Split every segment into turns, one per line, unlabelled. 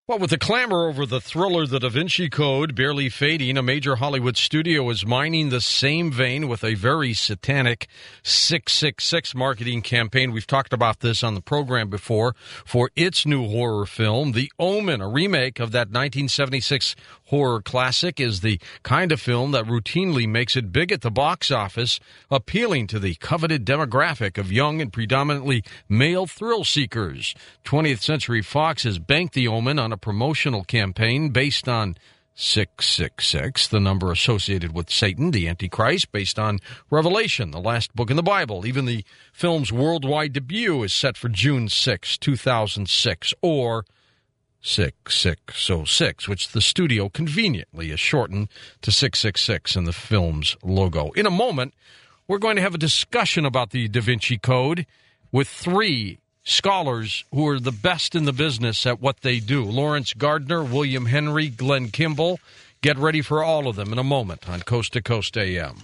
Well, with the clamor over the thriller The Da Vinci Code barely fading, a major Hollywood studio is mining the same vein with a very satanic 666 marketing campaign. We've talked about this on the program before for its new horror film, The Omen. A remake of that 1976 horror classic is the kind of film that routinely makes it big at the box office, appealing to the coveted demographic of young and predominantly male thrill seekers. 20th Century Fox has banked The Omen on a promotional campaign based on 666, the number associated with Satan, the Antichrist, based on Revelation, the last book in the Bible. Even the film's worldwide debut is set for June 6, 2006, or 6606, which the studio conveniently has shortened to 666 in the film's logo. In a moment, we're going to have a discussion about the Da Vinci Code with three scholars who are the best in the business at what they do. Lawrence Gardner, William Henry, Glenn Kimball. Get ready for all of them in a moment on Coast to Coast AM.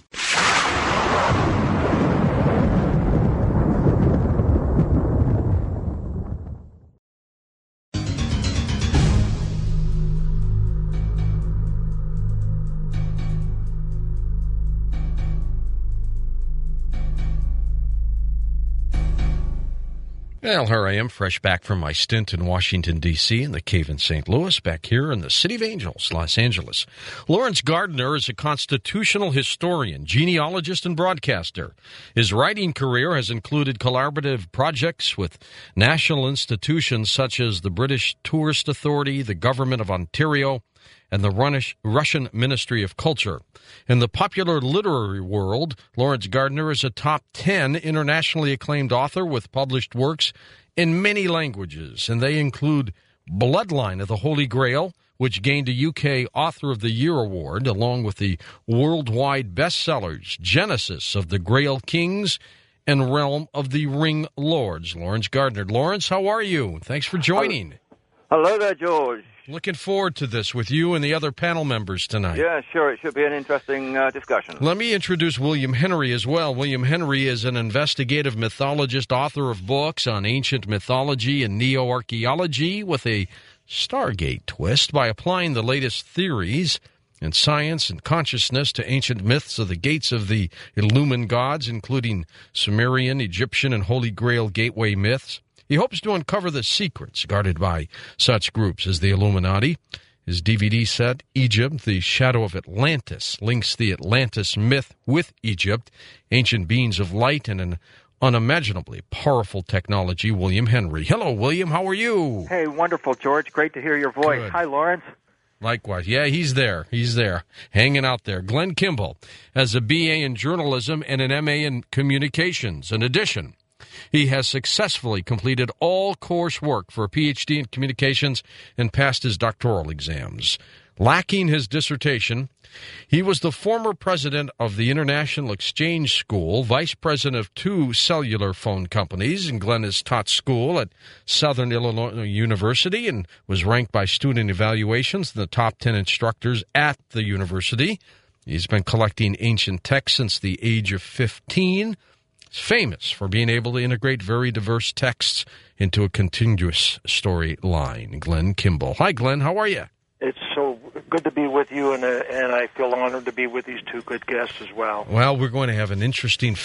Well, here I am, fresh back from my stint in Washington, D.C., and the Cave in St. Louis, back here in the City of Angels, Los Angeles. Lawrence Gardner is a constitutional historian, genealogist, and broadcaster. His writing career has included collaborative projects with national institutions such as the British Tourist Authority, the Government of Ontario, and the Russian Ministry of Culture. In the popular literary world, Lawrence Gardner is a top 10 internationally acclaimed author with published works in many languages, and they include Bloodline of the Holy Grail, which gained a UK Author of the Year award, along with the worldwide bestsellers Genesis of the Grail Kings and Realm of the Ring Lords. Lawrence Gardner. Lawrence, how are you? Thanks for joining.
Hello there, George.
Looking forward to this with you and the other panel members tonight.
Yeah, sure. It should be an interesting discussion.
Let me introduce William Henry as well. William Henry is an investigative mythologist, author of books on ancient mythology and neo-archaeology with a Stargate twist by applying the latest theories in science and consciousness to ancient myths of the gates of the Illumined gods, including Sumerian, Egyptian, and Holy Grail gateway myths. He hopes to uncover the secrets guarded by such groups as the Illuminati. His DVD set, Egypt, The Shadow of Atlantis, links the Atlantis myth with Egypt, ancient beings of light, and an unimaginably powerful technology. William Henry. Hello, William. How are you?
Hey, wonderful, George. Great to hear your voice.
Good.
Hi, Lawrence.
Likewise. Yeah, he's there. He's there, hanging out there. Glenn Kimball has a BA in journalism and an MA in communications. In addition, he has successfully completed all coursework for a PhD in communications and passed his doctoral exams. Lacking his dissertation, he was the former president of the International Exchange School, vice president of 2 cellular phone companies, and Glenn has taught school at Southern Illinois University and was ranked by student evaluations in the top 10 instructors at the university. He's been collecting ancient texts since the age of 15. Famous for being able to integrate very diverse texts into a continuous storyline. Glenn Kimball. Hi, Glenn. How are you?
It's so good to be with you, and I feel honored to be with these two good guests as well.
Well, we're going to have an interesting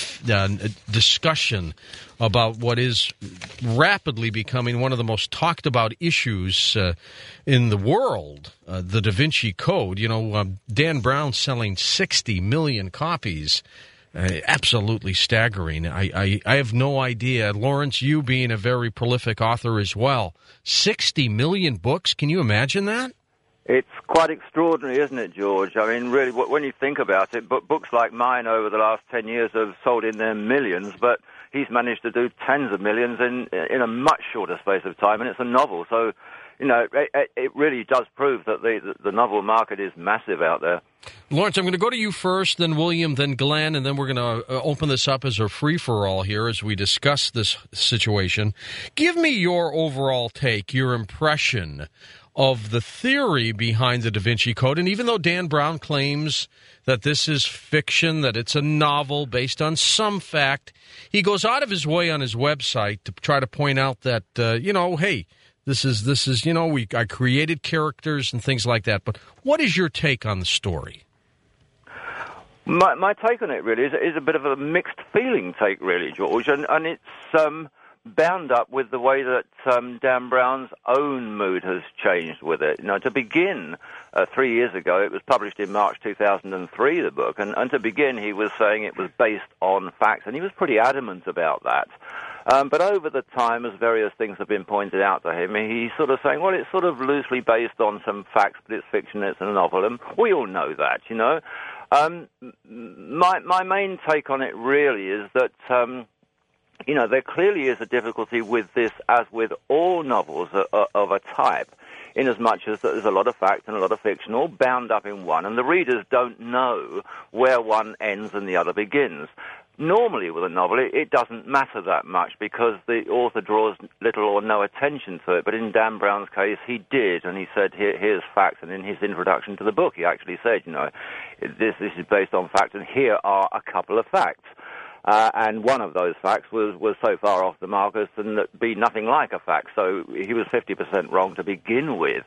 discussion about what is rapidly becoming one of the most talked about issues in the world, the Da Vinci Code. You know, Dan Brown selling 60 million copies. Absolutely staggering. I have no idea. Lawrence, you being a very prolific author as well. 60 million books? Can you imagine that?
It's quite extraordinary, isn't it, George? I mean, really, when you think about it, books like mine over the last 10 years have sold in their millions, but he's managed to do tens of millions in a much shorter space of time, and it's a novel. So, you know, it really does prove that the novel market is massive out there.
Lawrence, I'm going to go to you first, then William, then Glenn, and then we're going to open this up as a free-for-all here as we discuss this situation. Give me your overall take, your impression of the theory behind the Da Vinci Code. And even though Dan Brown claims that this is fiction, that it's a novel based on some fact, he goes out of his way on his website to try to point out that, hey, This is I created characters and things like that. But what is your take on the story?
My take on it really is a bit of a mixed feeling take, really, George, and it's bound up with the way that Dan Brown's own mood has changed with it. To begin, 3 years ago, it was published in March 2003, the book, and to begin, he was saying it was based on facts, and he was pretty adamant about that. But over the time, as various things have been pointed out to him, he's sort of saying, well, it's sort of loosely based on some facts, but it's fiction, it's a novel, and we all know that, My main take on it really is that there clearly is a difficulty with this, as with all novels of a type, in as much as there's a lot of fact and a lot of fiction all bound up in one, and the readers don't know where one ends and the other begins. Normally with a novel, it doesn't matter that much because the author draws little or no attention to it, but in Dan Brown's case, he did, and he said, here's facts, and in his introduction to the book, he actually said, this is based on facts, and here are a couple of facts. And one of those facts was so far off the mark as to be nothing like a fact, so he was 50% wrong to begin with.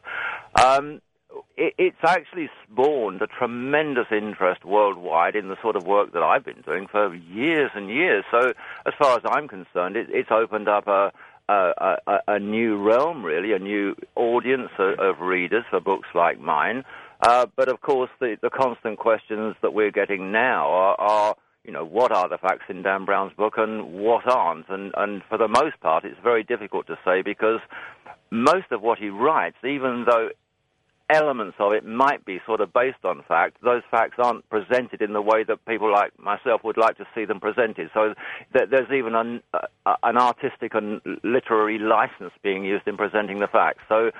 It's actually spawned a tremendous interest worldwide in the sort of work that I've been doing for years and years. So as far as I'm concerned, it's opened up a new realm, really, a new audience of readers for books like mine. But of course, the constant questions that we're getting now are what are the facts in Dan Brown's book and what aren't? And for the most part, it's very difficult to say because most of what he writes, even though elements of it might be sort of based on fact, those facts aren't presented in the way that people like myself would like to see them presented. So there's even an artistic and literary license being used in presenting the facts. So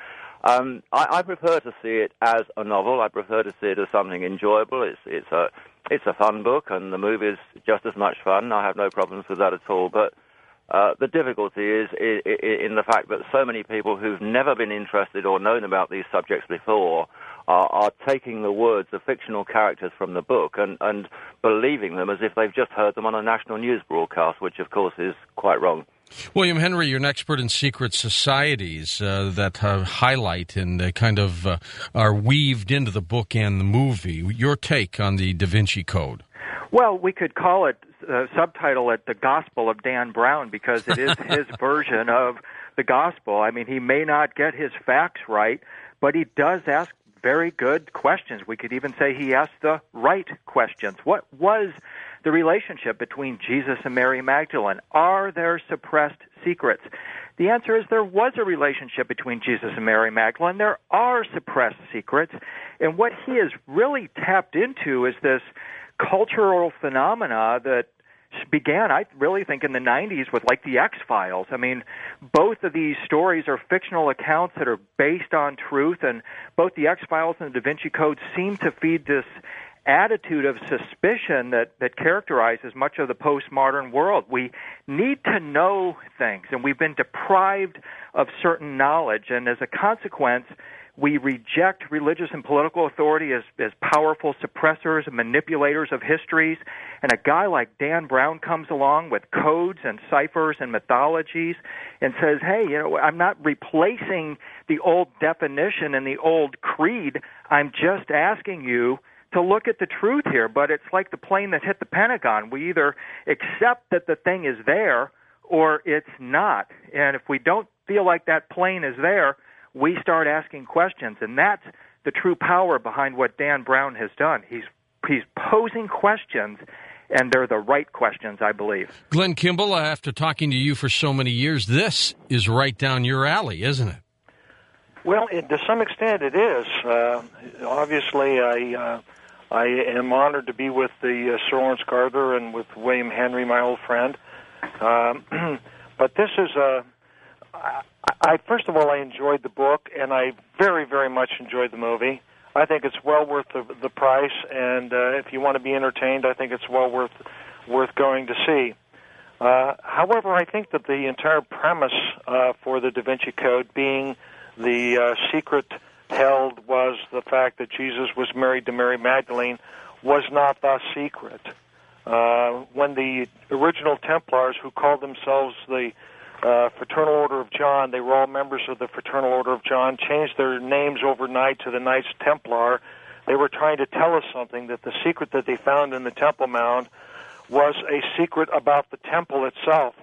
I prefer to see it as a novel. I prefer to see it as something enjoyable. It's a fun book, and the movie is just as much fun. I have no problems with that at all. But the difficulty is in the fact that so many people who've never been interested or known about these subjects before are taking the words of fictional characters from the book and believing them as if they've just heard them on a national news broadcast, which, of course, is quite wrong.
William Henry, you're an expert in secret societies that highlight and kind of are weaved into the book and the movie. Your take on the Da Vinci Code?
Well, we could call it, subtitle it, The Gospel of Dan Brown, because it is his version of the gospel. I mean, he may not get his facts right, but he does ask very good questions. We could even say he asked the right questions. What was the relationship between Jesus and Mary Magdalene? Are there suppressed secrets? The answer is there was a relationship between Jesus and Mary Magdalene. There are suppressed secrets. And what he has really tapped into is this cultural phenomena that began, I really think, in the 90s with, like, the X-Files. I mean, both of these stories are fictional accounts that are based on truth, and both the X-Files and the Da Vinci Code seem to feed this attitude of suspicion that characterizes much of the postmodern world. We need to know things, and we've been deprived of certain knowledge, and as a consequence, we reject religious and political authority as powerful suppressors and manipulators of histories. And a guy like Dan Brown comes along with codes and ciphers and mythologies and says, hey, I'm not replacing the old definition and the old creed. I'm just asking you to look at the truth here. But it's like the plane that hit the Pentagon. We either accept that the thing is there or it's not. And if we don't feel like that plane is there, we start asking questions, and that's the true power behind what Dan Brown has done. He's posing questions, and they're the right questions, I believe.
Glenn Kimball, after talking to you for so many years, this is right down your alley, isn't it?
Well, to some extent it is. Obviously, I am honored to be with the Sir Lawrence Gardner and with William Henry, my old friend. But this is first of all, I enjoyed the book, and I very, very much enjoyed the movie. I think it's well worth the price, and if you want to be entertained, I think it's well worth going to see. However, I think that the entire premise for the Da Vinci Code being the secret held was the fact that Jesus was married to Mary Magdalene was not the secret. When the original Templars, who called themselves the Fraternal Order of John. They were all members of the Fraternal Order of John, changed their names overnight to the Knights Templar. They were trying to tell us something, that the secret that they found in the Temple Mount was a secret about the temple itself.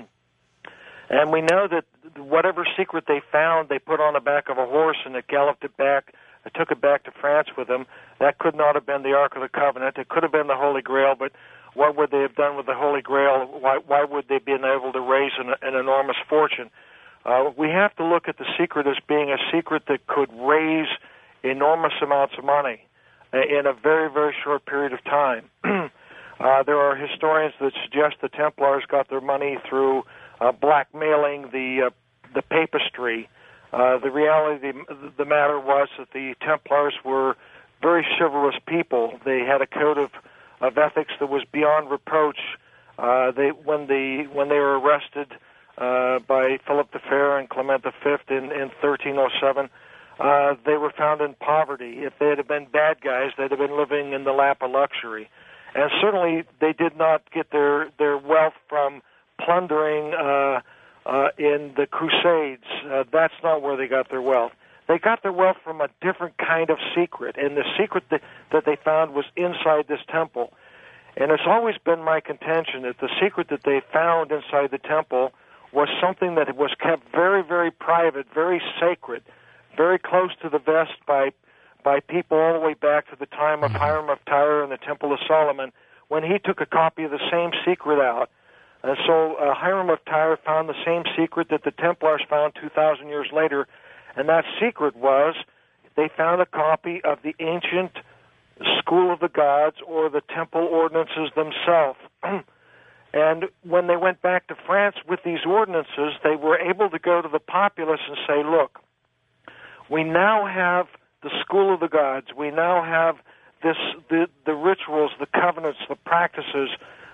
And we know that whatever secret they found, they put on the back of a horse and it galloped it back, it took it back to France with them. That could not have been the Ark of the Covenant. It could have been the Holy Grail, but what would they have done with the Holy Grail? Why would they have been able to raise an enormous fortune? We have to look at the secret as being a secret that could raise enormous amounts of money in a very, very short period of time. There are historians that suggest the Templars got their money through blackmailing the papistry. The reality of the matter was that the Templars were very chivalrous people. They had a code of ethics that was beyond reproach. When they were arrested by Philip the Fair and Clement V in 1307, they were found in poverty. If they had been bad guys, they'd have been living in the lap of luxury. And certainly they did not get their wealth from plundering in the Crusades. That's not where they got their wealth. They got their wealth from a different kind of secret, and the secret that they found was inside this temple. And it's always been my contention that the secret that they found inside the temple was something that was kept very, very private, very sacred, very close to the vest by people all the way back to the time of Hiram of Tyre and the Temple of Solomon, when he took a copy of the same secret out. And so Hiram of Tyre found the same secret that the Templars found 2,000 years later, and that secret was they found a copy of the ancient School of the Gods, or the temple ordinances themselves. And when they went back to France with these ordinances, they were able to go to the populace and say, look, we now have the School of the Gods. We now have the rituals, the covenants, the practices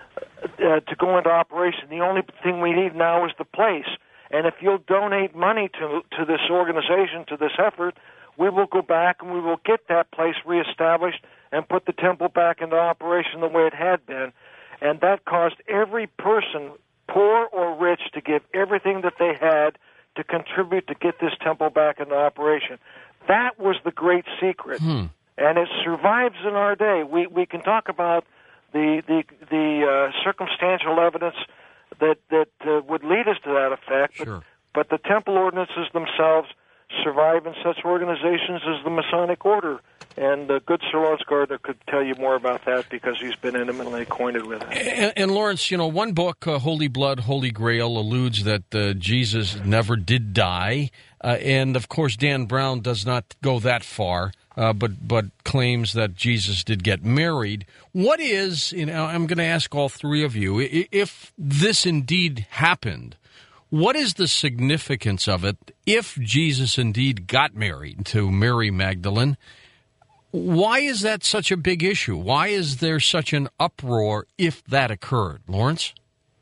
to go into operation. The only thing we need now is the place. And if you'll donate money to this organization, to this effort, we will go back and we will get that place reestablished and put the temple back into operation the way it had been. And that caused every person, poor or rich, to give everything that they had to contribute to get this temple back into operation. That was the great secret, and it survives in our day. We can talk about the circumstantial evidence that would lead us to that effect,
sure.
but the temple ordinances themselves survive in such organizations as the Masonic Order. And good Sir Lawrence Gardner could tell you more about that because he's been intimately acquainted with it.
And Lawrence, one book, Holy Blood, Holy Grail, alludes that Jesus never did die. And, of course, Dan Brown does not go that far, but claims that Jesus did get married. What is, I'm going to ask all three of you, if this indeed happened, what is the significance of it if Jesus indeed got married to Mary Magdalene? Why is that such a big issue? Why is there such an uproar if that occurred? Lawrence?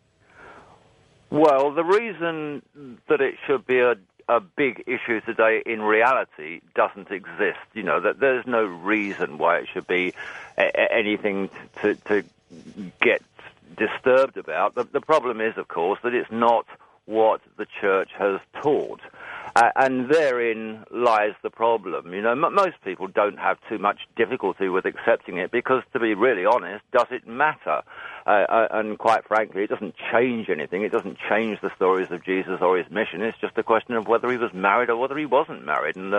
Well, the reason that it should be a big issue today in reality doesn't exist. That there's no reason why it should be anything to get disturbed about. The problem is, of course, that it's not what the church has taught. And therein lies the problem. Most people don't have too much difficulty with accepting it because, to be really honest, does it matter? And quite frankly, it doesn't change anything. It doesn't change the stories of Jesus or his mission. It's just a question of whether he was married or whether he wasn't married. And,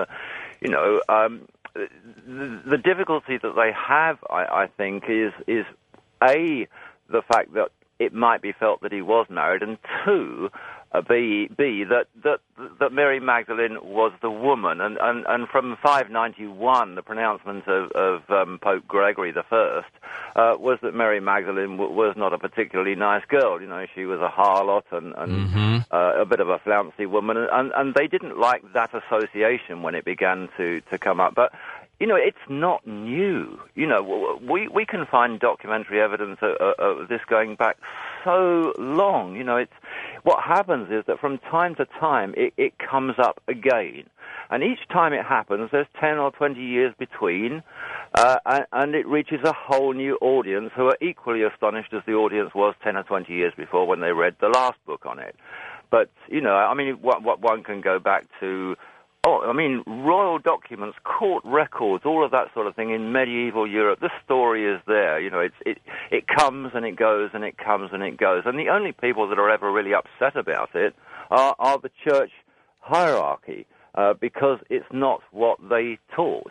the difficulty that they have, I think, is A, the fact that it might be felt that he was married, and two, B that Mary Magdalene was the woman, and from 591, the pronouncement of Pope Gregory I was that Mary Magdalene was not a particularly nice girl. She was a harlot and a bit of a flouncy woman, and they didn't like that association when it began to come up. But it's not new. We can find documentary evidence of this going back so long. It's what happens is that from time to time it comes up again, and each time it happens, there's 10 or 20 years between, and it reaches a whole new audience who are equally astonished as the audience was 10 or 20 years before when they read the last book on it. But, I mean, what one can go back to, royal documents, court records, all of that sort of thing in medieval Europe. The story is there. It comes and it goes and it comes and it goes. And the only people that are ever really upset about it are the church hierarchy, because it's not what they taught.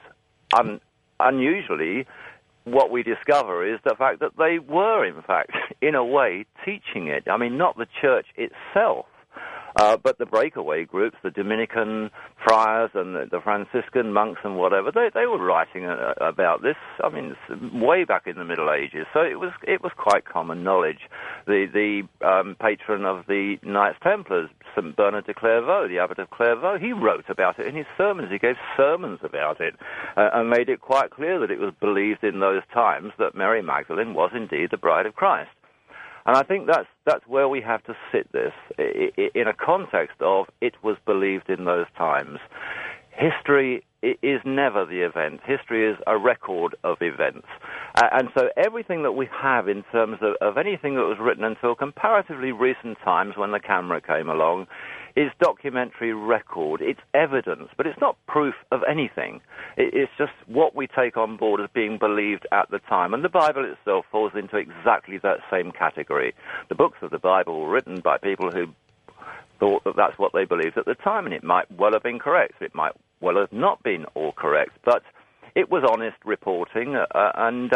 Unusually, what we discover is the fact that they were, in fact, in a way, teaching it. I mean, not the church itself, but the breakaway groups, the Dominican friars and the Franciscan monks and whatever, they were writing about this. I mean, way back in the Middle Ages. So it was quite common knowledge. The patron of the Knights Templars, St. Bernard de Clairvaux, the Abbot of Clairvaux, he wrote about it in his sermons. He gave sermons about it and made it quite clear that it was believed in those times that Mary Magdalene was indeed the bride of Christ. And I think that's where we have to sit this, in a context of it was believed in those times. History is never the event. History is a record of events. And so everything that we have in terms of anything that was written until comparatively recent times when the camera came along is documentary record. It's evidence, but it's not proof of anything. It's just what we take on board as being believed at the time. And the Bible itself falls into exactly that same category. The books of the Bible were written by people who thought that that's what they believed at the time, and it might well have been correct. It might well have not been all correct, but it was honest reporting, and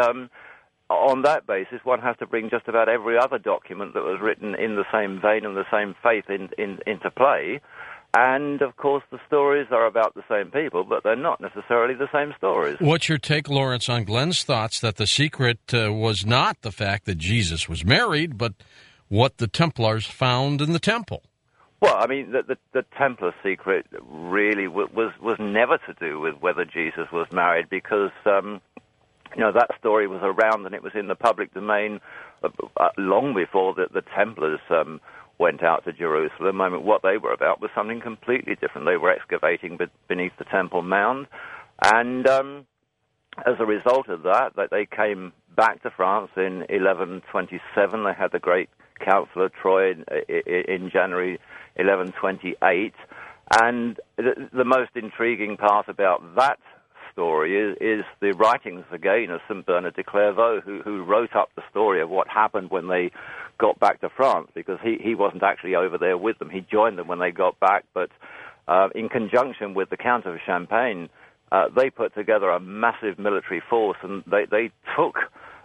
on that basis, one has to bring just about every other document that was written in the same vein and the same faith into play. And, of course, the stories are about the same people, but they're not necessarily the same stories.
What's your take, Lawrence, on Glenn's thoughts that the secret was not the fact that Jesus was married, but what the Templars found in the temple?
Well, I mean, the Templar secret really was never to do with whether Jesus was married, because that story was around and it was in the public domain long before the Templars went out to Jerusalem. I mean, what they were about was something completely different. They were excavating beneath the Temple Mount, and as a result of that, they came back to France in 1127. They had the Great Council of Troyes in January 1128, and the most intriguing part about that story is the writings again of St. Bernard de Clairvaux, who wrote up the story of what happened when they got back to France, because he wasn't actually over there with them. He joined them when they got back, but in conjunction with the Count of Champagne, they put together a massive military force, and they took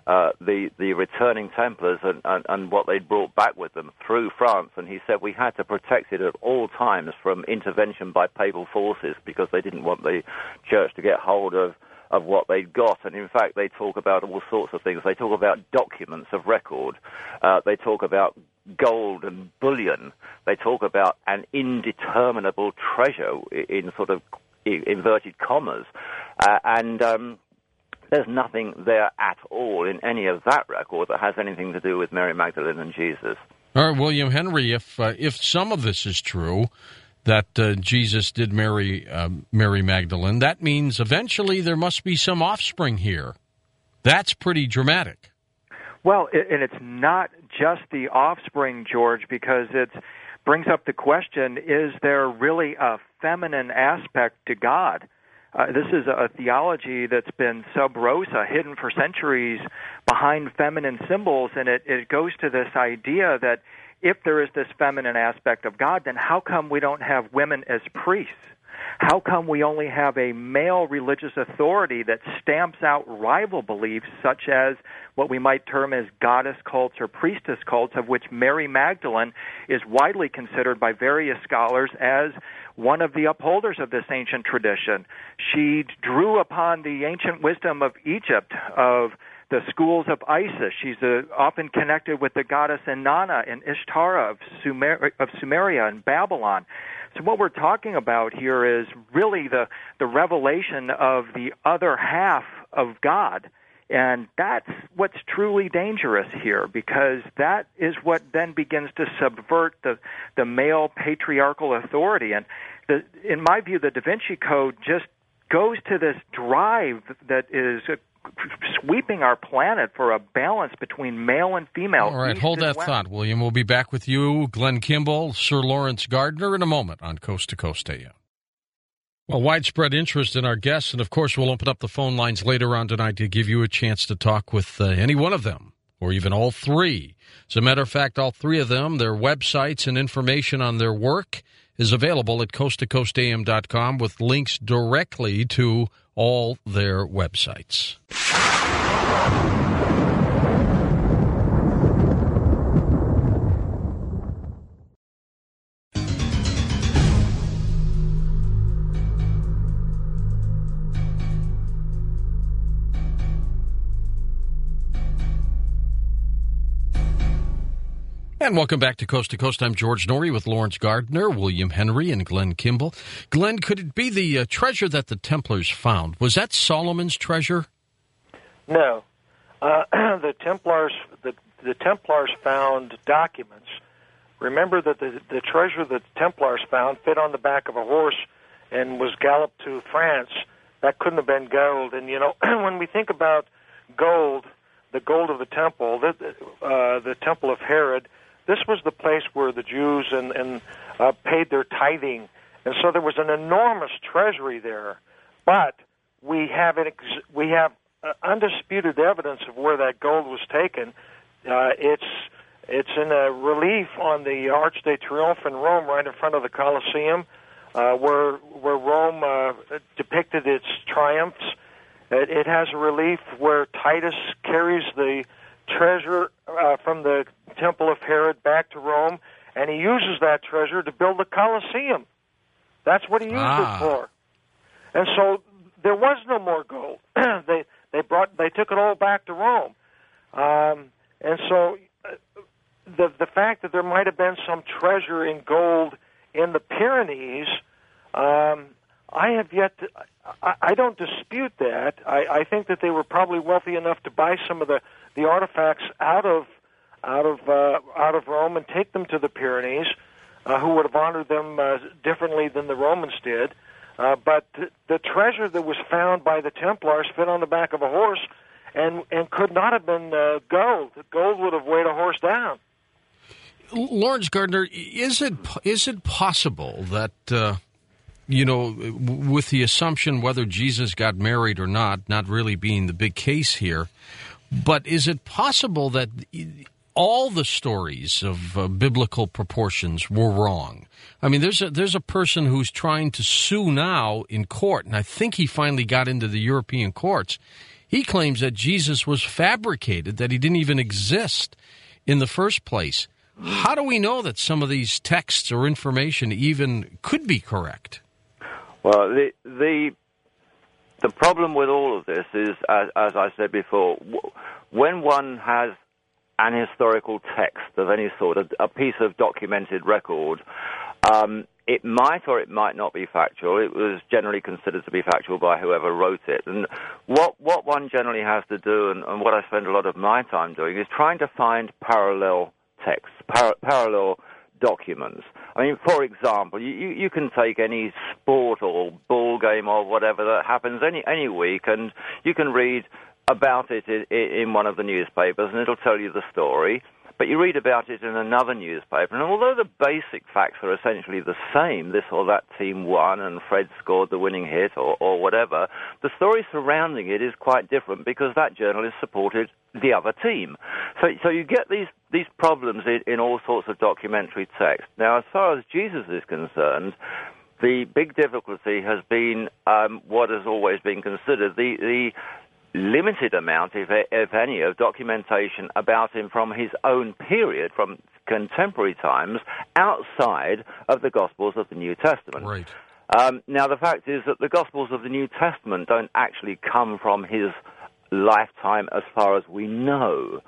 the returning Templars and what they'd brought back with them through France, and he said we had to protect it at all times from intervention by papal forces, because they didn't want the church to get hold of what they'd got. And in fact, they talk about all sorts of things. They talk about documents of record. They talk about gold and bullion. They talk about an indeterminable treasure in sort of inverted commas. There's nothing there at all in any of that record that has anything to do with Mary Magdalene and Jesus.
All right, William Henry, if some of this is true, that Jesus did marry Mary Magdalene, that means eventually there must be some offspring here. That's pretty dramatic.
Well, and it's not just the offspring, George, because it brings up the question, is there really a feminine aspect to God? This is a theology that's been sub rosa, hidden for centuries behind feminine symbols, and it goes to this idea that if there is this feminine aspect of God, then how come we don't have women as priests? How come we only have a male religious authority that stamps out rival beliefs, such as what we might term as goddess cults or priestess cults, of which Mary Magdalene is widely considered by various scholars as one of the upholders of this ancient tradition? She drew upon the ancient wisdom of Egypt, of the schools of Isis. She's often connected with the goddess Inanna and Ishtar of Sumeria and Babylon. So what we're talking about here is really the revelation of the other half of God. And that's what's truly dangerous here, because that is what then begins to subvert the male patriarchal authority. And in my view, the Da Vinci Code just goes to this drive that is sweeping our planet for a balance between male and female.
All right, hold that thought, William. We'll be back with you, Glenn Kimball, Sir Lawrence Gardner, in a moment on Coast to Coast AM. Well, widespread interest in our guests, and of course we'll open up the phone lines later on tonight to give you a chance to talk with any one of them, or even all three. As a matter of fact, all three of them, their websites and information on their work is available at coasttocoastam.com with links directly to all their websites. And welcome back to Coast. I'm George Norrie with Lawrence Gardner, William Henry, and Glenn Kimball. Glenn, could it be the treasure that the Templars found? Was that Solomon's treasure?
No. The Templars found documents. Remember that the treasure that the Templars found fit on the back of a horse and was galloped to France. That couldn't have been gold. And, when we think about gold, the gold of the temple, the temple of Herod, this was the place where the Jews paid their tithing, and so there was an enormous treasury there. But we have undisputed evidence of where that gold was taken. It's in a relief on the Arch de Triomphe in Rome, right in front of the Colosseum, where Rome depicted its triumphs. It has a relief where Titus carries the treasure from the Temple of Herod back to Rome, and he uses that treasure to build the Colosseum. That's what he used it for. And so there was no more gold. They took it all back to Rome. And so the fact that there might have been some treasure in gold in the Pyrenees, I have yet to, I don't dispute that. I think that they were probably wealthy enough to buy some of the artifacts out of Rome and take them to the Pyrenees, who would have honored them differently than the Romans did. But the treasure that was found by the Templars fit on the back of a horse and could not have been gold. Gold would have weighed a horse down.
Lawrence Gardner, is it possible that with the assumption whether Jesus got married or not really being the big case here, but is it possible that all the stories of biblical proportions were wrong? I mean, there's a person who's trying to sue now in court, and I think he finally got into the European courts. He claims that Jesus was fabricated, that he didn't even exist in the first place. How do we know that some of these texts or information even could be correct?
Well, the problem with all of this is, as I said before, when one has an historical text of any sort, a piece of documented record, it might or it might not be factual. It was generally considered to be factual by whoever wrote it. And what one generally has to do, and what I spend a lot of my time doing, is trying to find parallel texts, parallel documents. I mean, for example, you can take any sport or ball game or whatever that happens any week, and you can read about it in one of the newspapers, and it'll tell you the story. But you read about it in another newspaper, and although the basic facts are essentially the same, this or that team won and Fred scored the winning hit or whatever, the story surrounding it is quite different because that journalist supported the other team. So you get these problems in all sorts of documentary text. Now, as far as Jesus is concerned, the big difficulty has been what has always been considered the limited amount, if any, of documentation about him from his own period, from contemporary times, outside of the Gospels of the New Testament.
Right.
Now, the fact is that the Gospels of the New Testament don't actually come from his lifetime as far as we know.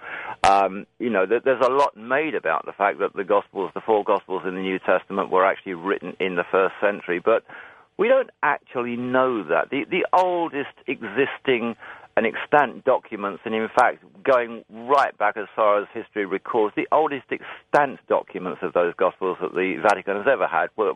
There's a lot made about the fact that the four Gospels in the New Testament were actually written in the 1st century, but we don't actually know that. The oldest existing and extant documents, and in fact, going right back as far as history records, the oldest extant documents of those Gospels that the Vatican has ever had were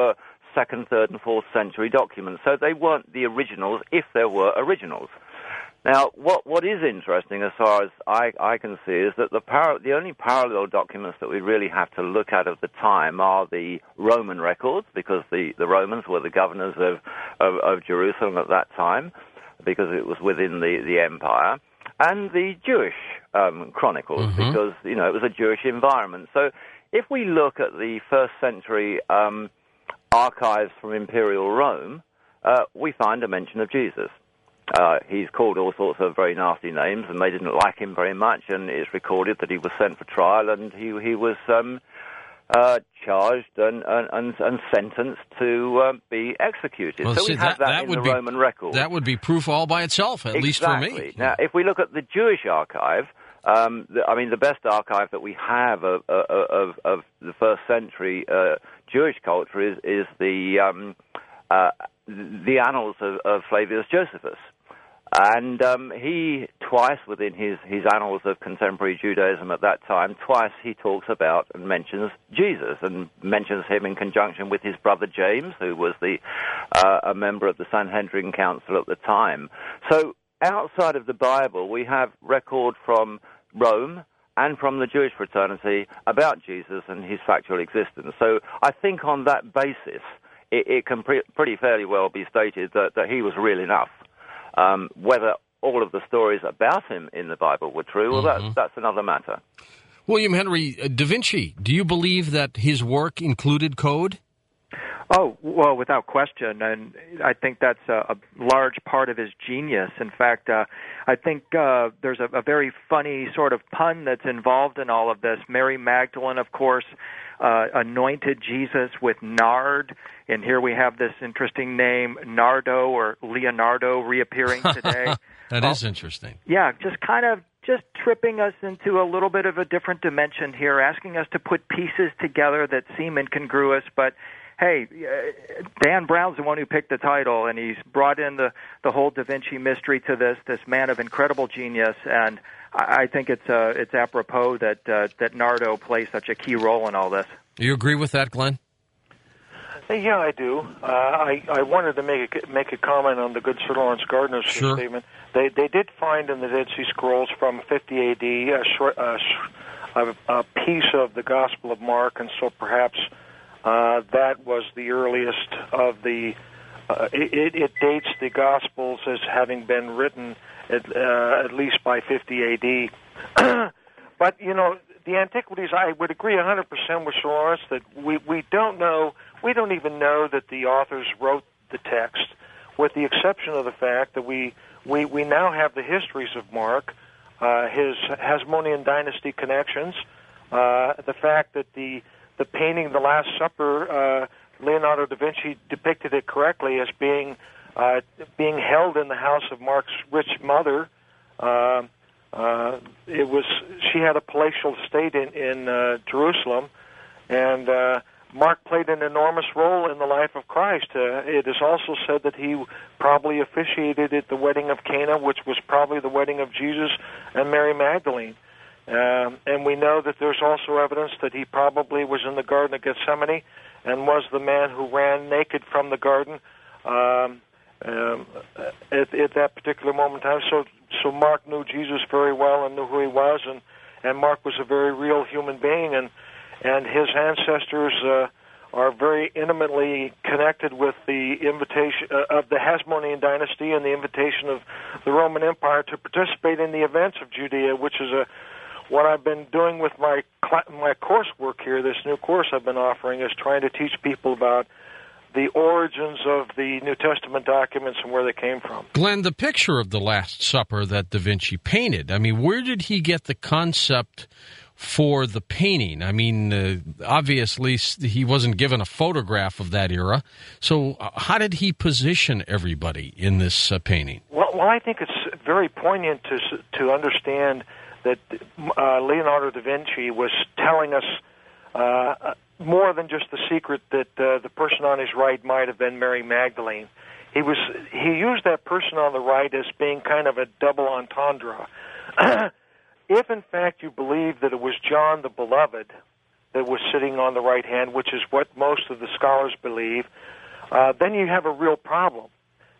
2nd, 3rd, and 4th century documents. So they weren't the originals, if there were originals. Now, what is interesting, as far as I can see, is that the only parallel documents that we really have to look at the time are the Roman records, because the Romans were the governors of Jerusalem at that time, because it was within the empire, and the Jewish chronicles, because it was a Jewish environment. So, if we look at the first century archives from Imperial Rome, we find a mention of Jesus. He's called all sorts of very nasty names, and they didn't like him very much, and it's recorded that he was sent for trial, and he was charged and sentenced to be executed.
Well,
so we have that in the Roman record.
That would be proof all by itself, at least for me.
Now, if we look at the Jewish archive, the best archive that we have of the first century Jewish culture is the annals of Flavius Josephus. And he, twice within his annals of contemporary Judaism at that time, twice he talks about and mentions Jesus, and mentions him in conjunction with his brother James, who was a member of the Sanhedrin Council at the time. So outside of the Bible, we have record from Rome and from the Jewish fraternity about Jesus and his factual existence. So I think on that basis, it can pretty fairly well be stated that he was real enough. Whether all of the stories about him in the Bible were true, well, that's another matter.
William Henry, Da Vinci, do you believe that his work included code?
Oh, well, without question, and I think that's a large part of his genius. In fact, I think there's a very funny sort of pun that's involved in all of this. Mary Magdalene, of course, anointed Jesus with nard, and here we have this interesting name, Nardo or Leonardo, reappearing today.
That is interesting.
Yeah, just tripping us into a little bit of a different dimension here, asking us to put pieces together that seem incongruous, but hey, Dan Brown's the one who picked the title, and he's brought in the whole Da Vinci mystery to this man of incredible genius, and I think it's apropos that Nardo plays such a key role in all this.
Do you agree with that, Glenn?
Yeah, I do. I wanted to make a comment on the good Sir Lawrence Gardner's statement. They did find in the Dead Sea Scrolls from 50 A.D. a piece of the Gospel of Mark, and so perhaps that was the earliest of the. It dates the Gospels as having been written at least by 50 A.D. But the Antiquities, I would agree 100% with Sir Lawrence that we don't know. We don't even know that the authors wrote the text, with the exception of the fact that we now have the histories of Mark, his Hasmonean dynasty connections, the fact that the painting, The Last Supper, Leonardo da Vinci depicted it correctly as being held in the house of Mark's rich mother. She had a palatial estate in Jerusalem, and Mark played an enormous role in the life of Christ. It is also said that he probably officiated at the wedding of Cana, which was probably the wedding of Jesus and Mary Magdalene. And we know that there's also evidence that he probably was in the Garden of Gethsemane and was the man who ran naked from the garden at that particular moment in time. So Mark knew Jesus very well and knew who he was, and Mark was a very real human being, and his ancestors are very intimately connected with the invitation of the Hasmonean dynasty and the invitation of the Roman Empire to participate in the events of Judea, which is what I've been doing with my coursework here. This new course I've been offering is trying to teach people about the origins of the New Testament documents and where they came from.
Glenn, the picture of the Last Supper that Da Vinci painted, I mean, where did he get the concept for the painting? I mean, obviously he wasn't given a photograph of that era, so how did he position everybody in this painting?
Well, I think it's very poignant to understand that Leonardo da Vinci was telling us more than just the secret that the person on his right might have been Mary Magdalene. He used that person on the right as being kind of a double entendre. If in fact you believe that it was John the Beloved that was sitting on the right hand, which is what most of the scholars believe, then you have a real problem,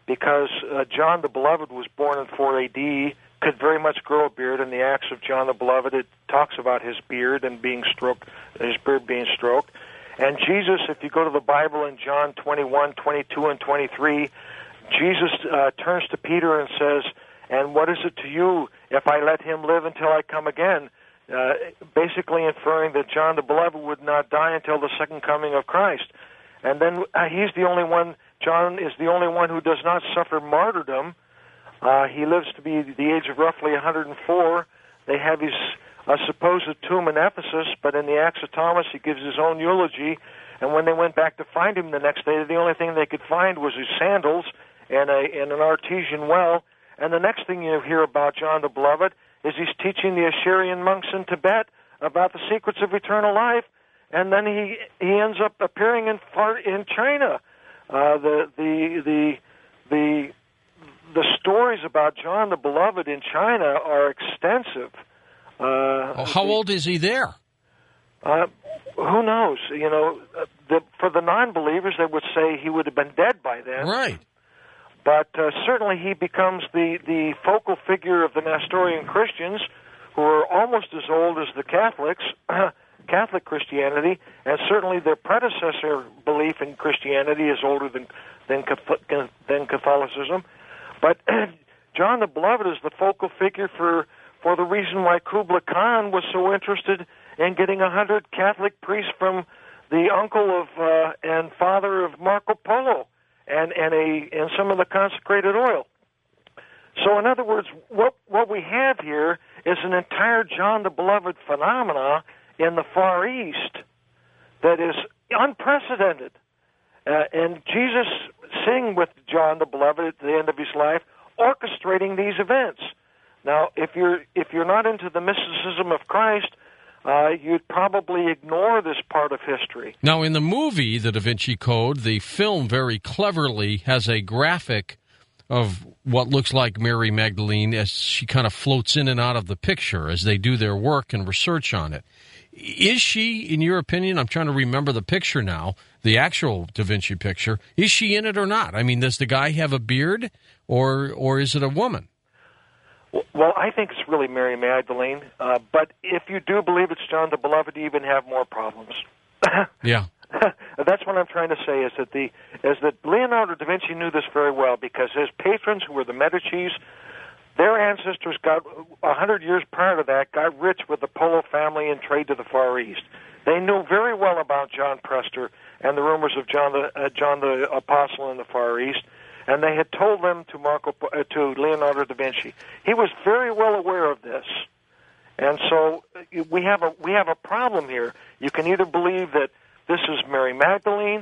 because John the Beloved was born in 4 AD, could very much grow a beard. In the Acts of John the Beloved, it talks about his beard and being stroked, his beard being stroked. And Jesus, if you go to the Bible in John 21, 22, and 23, Jesus turns to Peter and says, "And what is it to you if I let him live until I come again?" Basically inferring that John the Beloved would not die until the second coming of Christ. And then he's the only one, John is the only one who does not suffer martyrdom. He lives to be the age of roughly 104. They have his supposed tomb in Ephesus, but in the Acts of Thomas, he gives his own eulogy. And when they went back to find him the next day, the only thing they could find was his sandals and an artesian well. And the next thing you hear about John the Beloved is he's teaching the Assyrian monks in Tibet about the secrets of eternal life, and then he ends up appearing in China. The stories about John the Beloved in China are extensive.
How old is he there?
Who knows? You know, for the non-believers, they would say he would have been dead by then.
Right.
But certainly he becomes the focal figure of the Nestorian Christians, who are almost as old as the Catholics, Catholic Christianity, and certainly their predecessor belief in Christianity is older than Catholicism. But John the Beloved is the focal figure for the reason why Kublai Khan was so interested in getting 100 Catholic priests from the uncle of and father of Marco Polo and some of the consecrated oil. So in other words, what we have here is an entire John the Beloved phenomena in the Far East that is unprecedented. And Jesus sitting with John the Beloved at the end of his life, orchestrating these events. Now, if you're not into the mysticism of Christ, you'd probably ignore this part of history.
Now, in the movie, The Da Vinci Code, the film very cleverly has a graphic of what looks like Mary Magdalene as she kind of floats in and out of the picture as they do their work and research on it. Is she, in your opinion, I'm trying to remember the picture now, the actual Da Vinci picture, is she in it or not? I mean, does the guy have a beard or is it a woman?
Well, I think it's really Mary Magdalene, but if you do believe it's John the Beloved, you even have more problems.
Yeah.
That's what I'm trying to say, is that Leonardo da Vinci knew this very well, because his patrons, who were the Medicis, their ancestors got 100 years prior to that, got rich with the Polo family and trade to the Far East. They knew very well about John Prester and the rumors of John the Apostle in the Far East, and they had told them to Leonardo da Vinci. He was very well aware of this, and so we have a problem here. You can either believe that this is Mary Magdalene,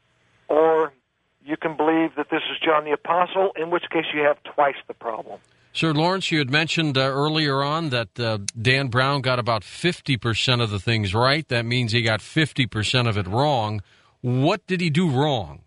or you can believe that this is John the Apostle, in which case you have twice the problem.
Sir Lawrence, you had mentioned earlier on that Dan Brown got about 50% of the things right. That means he got 50% of it wrong. What did he do wrong?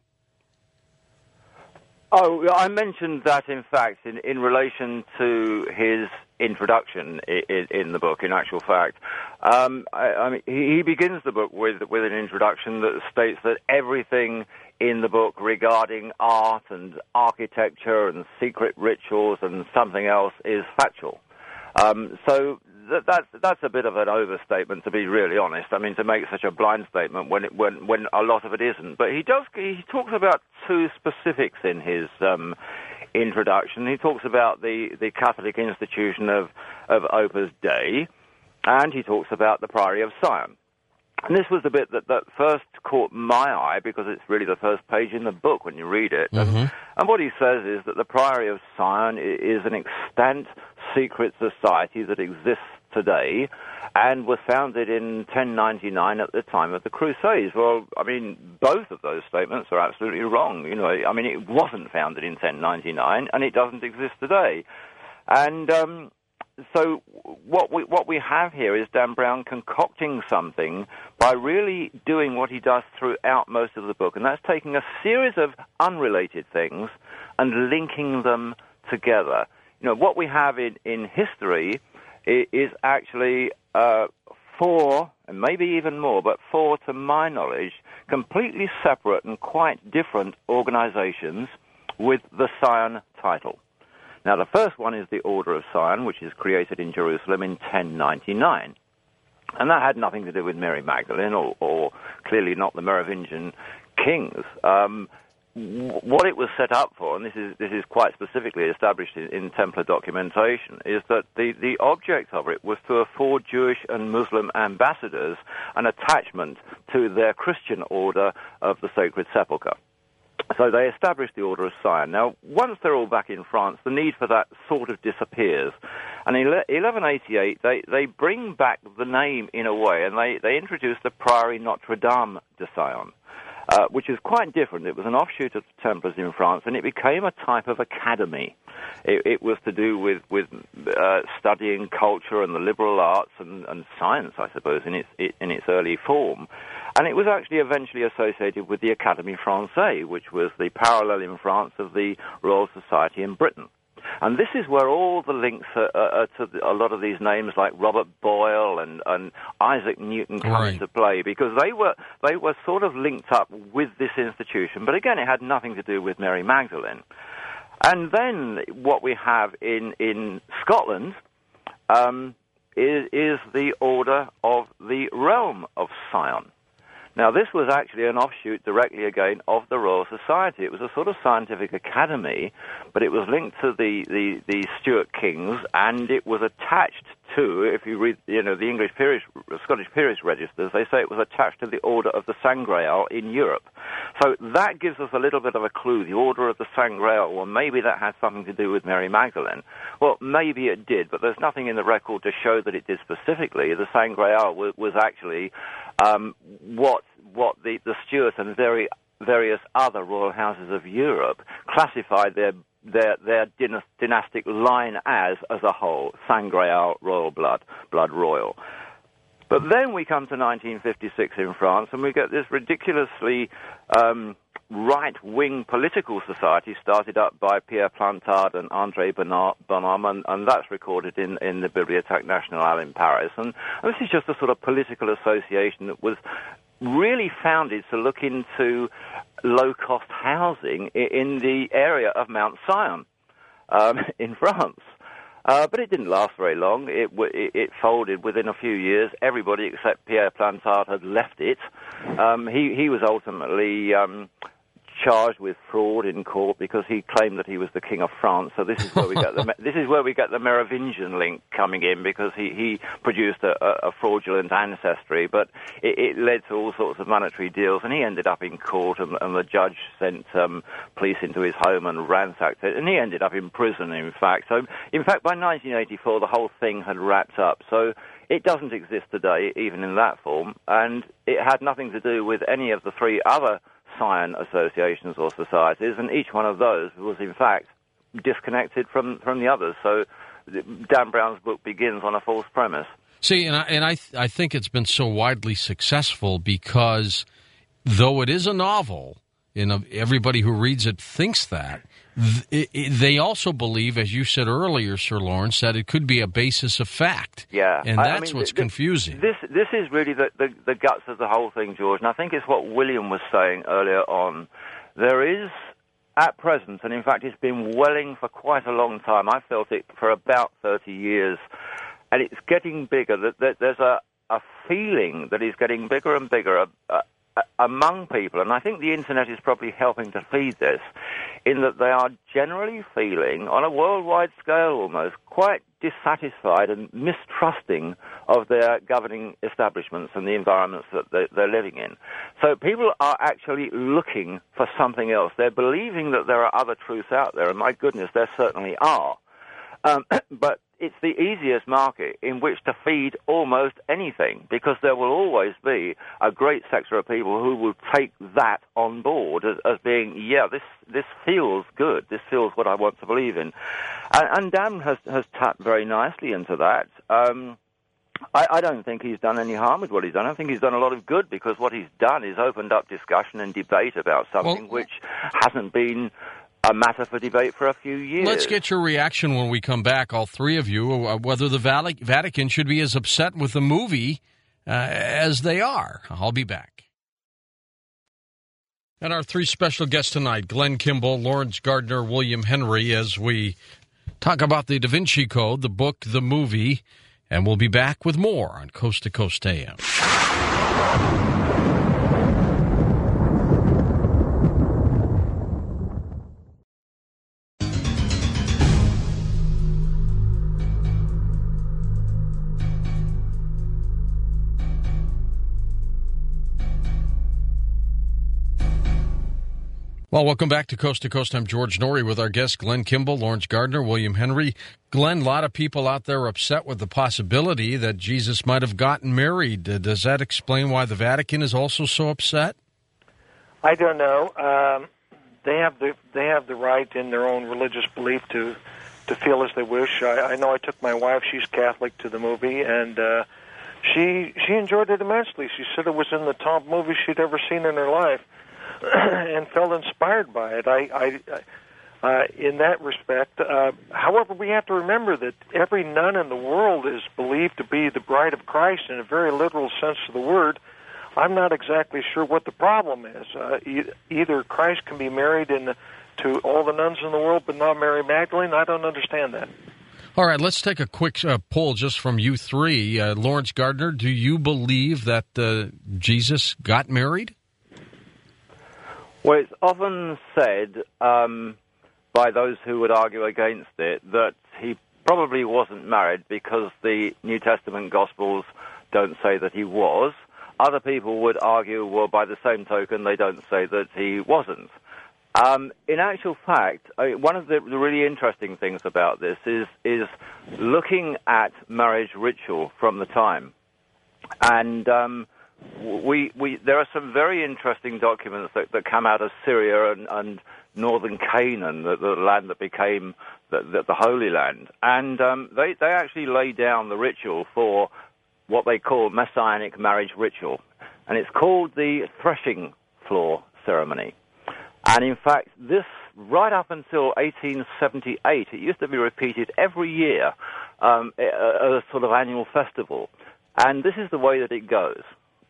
Oh, I mentioned that, in fact, in relation to his introduction in the book, in actual fact. I mean, he begins the book with an introduction that states that everything in the book regarding art and architecture and secret rituals and something else is factual. So that's a bit of an overstatement, to be really honest. I mean, to make such a blind statement when a lot of it isn't. But he talks about two specifics in his introduction. He talks about the Catholic institution of Opus Dei, and he talks about the Priory of Sion. And this was the bit that first caught my eye, because it's really the first page in the book when you read it. Mm-hmm. And what he says is that the Priory of Sion is an extant secret society that exists today and was founded in 1099 at the time of the Crusades. Well, I mean, both of those statements are absolutely wrong. You know, I mean, it wasn't founded in 1099, and it doesn't exist today. And so what we have here is Dan Brown concocting something by really doing what he does throughout most of the book, and that's taking a series of unrelated things and linking them together. You know, what we have in history is actually four, and maybe even more, but four, to my knowledge, completely separate and quite different organizations with the Sion title. Now, the first one is the Order of Sion, which is created in Jerusalem in 1099. And that had nothing to do with Mary Magdalene or clearly not the Merovingian kings. What it was set up for, and this is quite specifically established in Templar documentation, is that the object of it was to afford Jewish and Muslim ambassadors an attachment to their Christian order of the Sacred Sepulchre. So they established the Order of Sion. Now, once they're all back in France, the need for that sort of disappears. And in 1188, they bring back the name in a way, and they introduce the Prieuré Notre Dame de Sion, which is quite different. It was an offshoot of the Templars in France, and it became a type of academy. It was to do with studying culture and the liberal arts and science, I suppose, in its early form. And it was actually eventually associated with the Académie Française, which was the parallel in France of the Royal Society in Britain. And this is where all the links are to a lot of these names like Robert Boyle and Isaac Newton come into play, because they were sort of linked up with this institution. But again, it had nothing to do with Mary Magdalene. And then what we have in Scotland is the Order of the Realm of Sion. Now, this was actually an offshoot directly again of the Royal Society. It was a sort of scientific academy, but it was linked to the Stuart kings, and it was attached to, if you read, the English peerage, Scottish peerage registers, they say it was attached to the Order of the Sangreal in Europe. So that gives us a little bit of a clue. The Order of the Sangreal, well, maybe that had something to do with Mary Magdalene. Well, maybe it did, but there's nothing in the record to show that it did specifically. The Sangreal was actually what the Stuart and various other royal houses of Europe classified their dynastic line as a whole: Sangreal, royal blood royal. But then we come to 1956 in France, and we get this ridiculously right-wing political society started up by Pierre Plantard and André Bonhomme, and that's recorded in the Bibliothèque Nationale in Paris. And this is just a sort of political association that was really founded to look into low-cost housing in the area of Mount Sion in France. But it didn't last very long. It folded within a few years. Everybody except Pierre Plantard had left it. He was ultimately charged with fraud in court because he claimed that he was the King of France. So this is where we get the Merovingian link coming in, because he produced a fraudulent ancestry. But it led to all sorts of monetary deals, and he ended up in court, and the judge sent police into his home and ransacked it, and he ended up in prison, in fact. So, in fact, by 1984, the whole thing had wrapped up. So it doesn't exist today, even in that form, and it had nothing to do with any of the three other Sion associations or societies, and each one of those was, in fact, disconnected from the others. So Dan Brown's book begins on a false premise.
See, and I think it's been so widely successful because, though it is a novel, everybody who reads it thinks that, they also believe, as you said earlier, Sir Lawrence, that it could be a basis of fact.
Yeah.
And that's what's confusing.
This is really the guts of the whole thing, George, and I think it's what William was saying earlier on. There is, at present, and in fact it's been welling for quite a long time, I felt it for about 30 years, and it's getting bigger, that there's a feeling that is getting bigger and bigger among people, and I think the internet is probably helping to feed this, in that they are generally feeling, on a worldwide scale almost, quite dissatisfied and mistrusting of their governing establishments and the environments that they're living in. So people are actually looking for something else. They're believing that there are other truths out there, and my goodness, there certainly are. But it's the easiest market in which to feed almost anything, because there will always be a great sector of people who will take that on board as being, this feels good, this feels what I want to believe in. And Dan has tapped very nicely into that. I don't think he's done any harm with what he's done. I think he's done a lot of good, because what he's done is opened up discussion and debate about something which hasn't been a matter for debate for a few years.
Let's get your reaction when we come back, all three of you, whether the Vatican should be as upset with the movie as they are. I'll be back. And our three special guests tonight, Glenn Kimball, Lawrence Gardner, William Henry, as we talk about the Da Vinci Code, the book, the movie, and we'll be back with more on Coast to Coast AM. Well, welcome back to Coast. I'm George Norrie with our guests, Glenn Kimball, Lawrence Gardner, William Henry. Glenn, a lot of people out there are upset with the possibility that Jesus might have gotten married. Does that explain why the Vatican is also so upset?
I don't know. They have the right in their own religious belief to feel as they wish. I know I took my wife, she's Catholic, to the movie, and she enjoyed it immensely. She said it was in the top movie she'd ever seen in her life. And felt inspired by it. In that respect. However, we have to remember that every nun in the world is believed to be the bride of Christ in a very literal sense of the word. I'm not exactly sure what the problem is. Either Christ can be married to all the nuns in the world, but not Mary Magdalene. I don't understand that.
All right, let's take a quick poll just from you three. Lawrence Gardner, do you believe that Jesus got married?
Well, it's often said by those who would argue against it that he probably wasn't married because the New Testament Gospels don't say that he was. Other people would argue, well, by the same token, they don't say that he wasn't. In actual fact, one of the really interesting things about this is looking at marriage ritual from the time. And there are some very interesting documents that come out of Syria and northern Canaan, the land that became the Holy Land. And they actually lay down the ritual for what they call Messianic marriage ritual. And it's called the threshing floor ceremony. And in fact, this, right up until 1878, it used to be repeated every year at a sort of annual festival. And this is the way that it goes.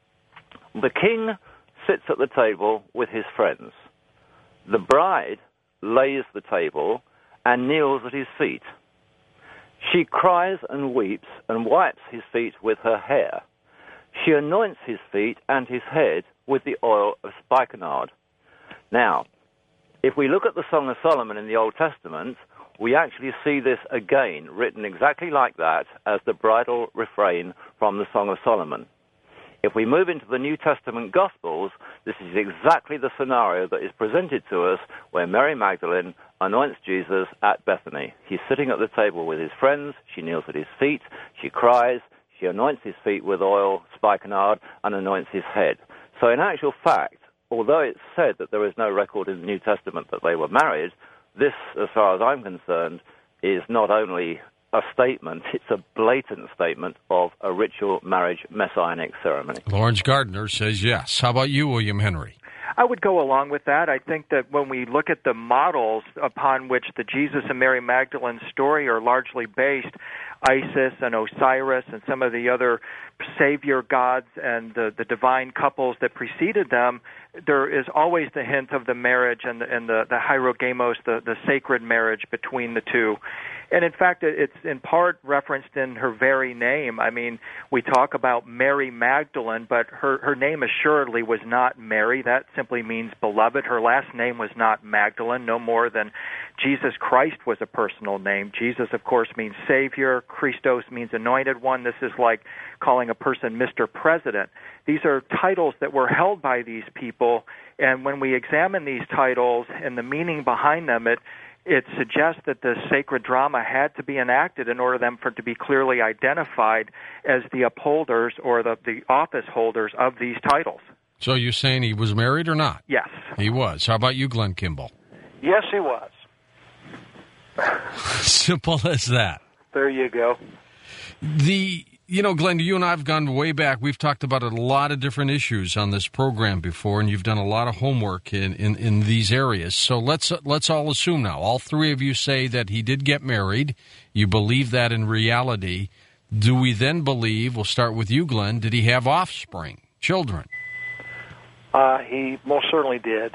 The king sits at the table with his friends. The bride lays the table and kneels at his feet. She cries and weeps and wipes his feet with her hair. She anoints his feet and his head with the oil of spikenard. Now, if we look at the Song of Solomon in the Old Testament, we actually see this again, written exactly like that as the bridal refrain from the Song of Solomon. If we move into the New Testament Gospels, this is exactly the scenario that is presented to us where Mary Magdalene anoints Jesus at Bethany. He's sitting at the table with his friends. She kneels at his feet. She cries. She anoints his feet with oil, spikenard, and anoints his head. So in actual fact, although it's said that there is no record in the New Testament that they were married, this, as far as I'm concerned, is not only a statement, it's a blatant statement of a ritual marriage messianic ceremony.
Lawrence Gardner says yes. How about you, William Henry?
I would go along with that. I think that when we look at the models upon which the Jesus and Mary Magdalene story are largely based, Isis and Osiris and some of the other savior gods and the divine couples that preceded them, there is always the hint of the marriage and the hierogamos, the sacred marriage between the two. And in fact, it's in part referenced in her very name. I mean, we talk about Mary Magdalene, but her name assuredly was not Mary. That simply means beloved. Her last name was not Magdalene, no more than Jesus Christ was a personal name. Jesus, of course, means Savior. Christos means Anointed One. This is like calling a person Mr. President. These are titles that were held by these people, and when we examine these titles and the meaning behind them, it suggests that the sacred drama had to be enacted in order for them to be clearly identified as the upholders or the office holders of these titles.
So you're saying he was married or not?
Yes.
He was. How about you, Glenn Kimball?
Yes, he was.
Simple as that.
There you go.
Glenn, you and I have gone way back. We've talked about a lot of different issues on this program before, and you've done a lot of homework in these areas. So let's all assume now. All three of you say that he did get married. You believe that in reality. Do we then believe, we'll start with you, Glenn, did he have offspring, children?
He most certainly did.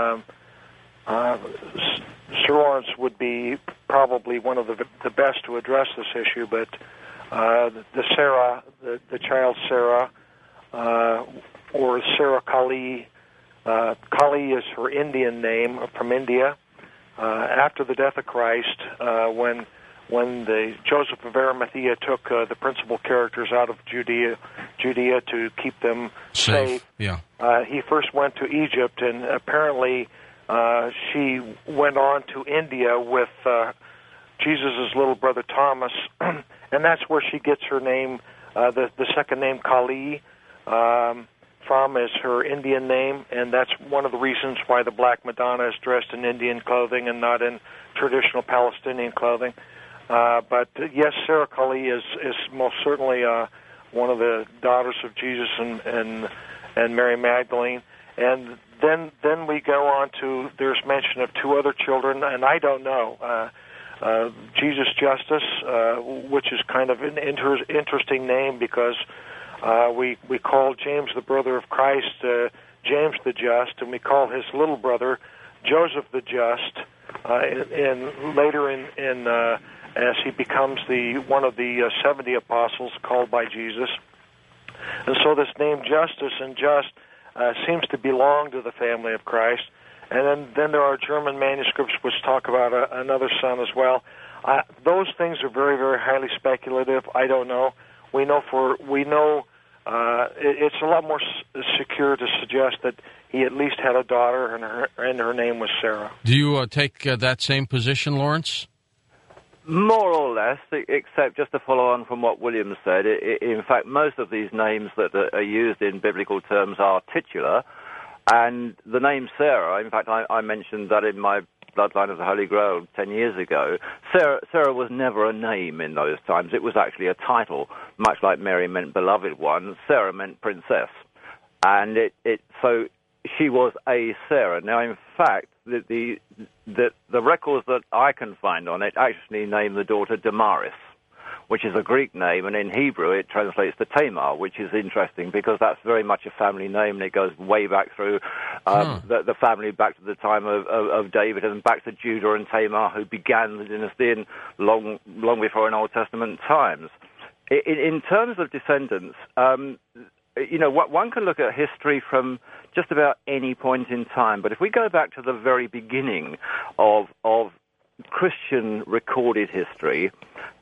Sir Lawrence would be probably one of the best to address this issue, but the Sarah, the child Sarah, or Sarah Kali. Kali is her Indian name from India. After the death of Christ, when the Joseph of Arimathea took the principal characters out of Judea to keep them safe, he first went to Egypt, and apparently she went on to India with Jesus' little brother Thomas, and that's where she gets her name, the second name Kali, from is her Indian name, and that's one of the reasons why the Black Madonna is dressed in Indian clothing and not in traditional Palestinian clothing. But yes, Sarah Kali is most certainly one of the daughters of Jesus and Mary Magdalene. And then we go on to, there's mention of two other children, and I don't know. Jesus Justus, which is kind of an interesting name because we call James, the brother of Christ, James the Just, and we call his little brother Joseph the Just. And later in as he becomes one of the 70 apostles called by Jesus, and so this name Justus and Just seems to belong to the family of Christ. And then there are German manuscripts which talk about another son as well. Those things are very, very highly speculative. I don't know. We know it's a lot more secure to suggest that he at least had a daughter, and her name was Sarah.
Do you take that same position, Lawrence?
More or less, except just to follow on from what William said. In fact, most of these names that are used in biblical terms are titular, and the name Sarah, in fact, I mentioned that in my Bloodline of the Holy Grail 10 years ago. Sarah was never a name in those times. It was actually a title, much like Mary meant beloved one. Sarah meant princess, and so she was a Sarah. Now, in fact, the records that I can find on it actually name the daughter Damaris, which is a Greek name, and in Hebrew it translates to Tamar, which is interesting because that's very much a family name, and it goes way back through the family back to the time of David and back to Judah and Tamar, who began the dynasty in long before in Old Testament times. In terms of descendants, one can look at history from just about any point in time, but if we go back to the very beginning of Christian recorded history,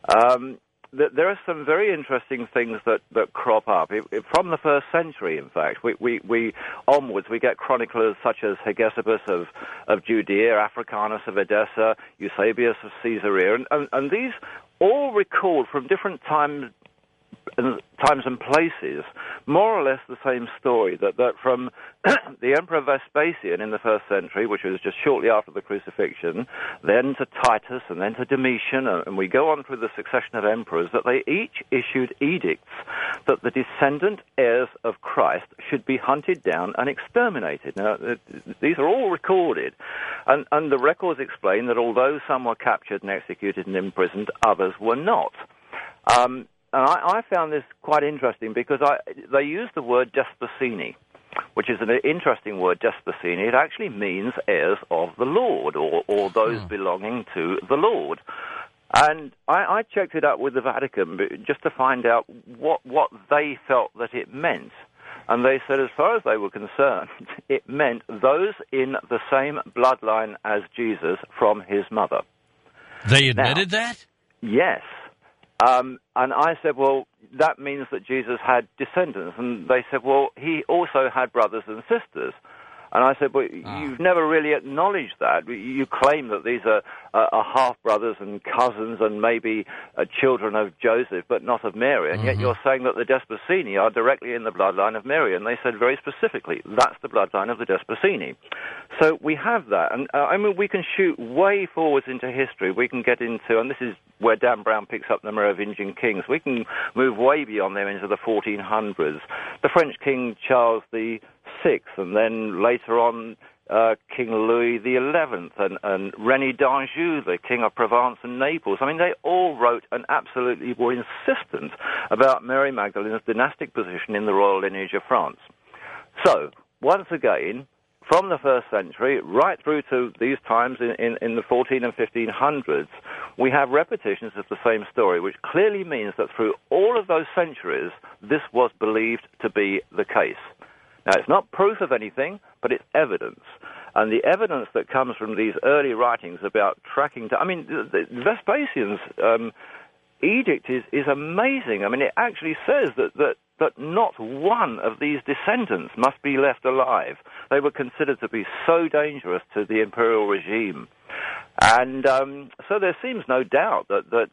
there are some very interesting things that crop up. From the first century, in fact, we onwards, we get chroniclers such as Hegesippus of Judea, Africanus of Edessa, Eusebius of Caesarea, and these all record from different times and places, more or less the same story, that from the Emperor Vespasian in the first century, which was just shortly after the crucifixion, then to Titus, and then to Domitian, and we go on through the succession of emperors, that they each issued edicts that the descendant heirs of Christ should be hunted down and exterminated. Now, these are all recorded, and the records explain that although some were captured and executed and imprisoned, others were not. And I found this quite interesting because they use the word Desposini, which is an interesting word, Desposini. It actually means heirs of the Lord, or those belonging to the Lord. And I checked it out with the Vatican just to find out what they felt that it meant. And they said, as far as they were concerned, it meant those in the same bloodline as Jesus from his mother.
They admitted that?
Yes. And I said, well, that means that Jesus had descendants. And they said, well, he also had brothers and sisters. And I said, well, you've never really acknowledged that. You claim that these are half-brothers and cousins and maybe children of Joseph, but not of Mary. And yet you're saying that the Desposini are directly in the bloodline of Mary. And they said very specifically, that's the bloodline of the Desposini. So we have that. And we can shoot way forwards into history. We can get into, and this is where Dan Brown picks up the Merovingian kings. We can move way beyond them into the 1400s. The French King Charles VI, and then later on King Louis XI and René d'Anjou, the King of Provence and Naples. I mean, they all wrote and absolutely were insistent about Mary Magdalene's dynastic position in the royal lineage of France. So, once again, from the first century right through to these times in the 14 and 1500s, we have repetitions of the same story, which clearly means that through all of those centuries, this was believed to be the case. Now, it's not proof of anything, but it's evidence. And the evidence that comes from these early writings about tracking down... I mean, Vespasian's edict is amazing. I mean, it actually says that not one of these descendants must be left alive. They were considered to be so dangerous to the imperial regime. And so there seems no doubt that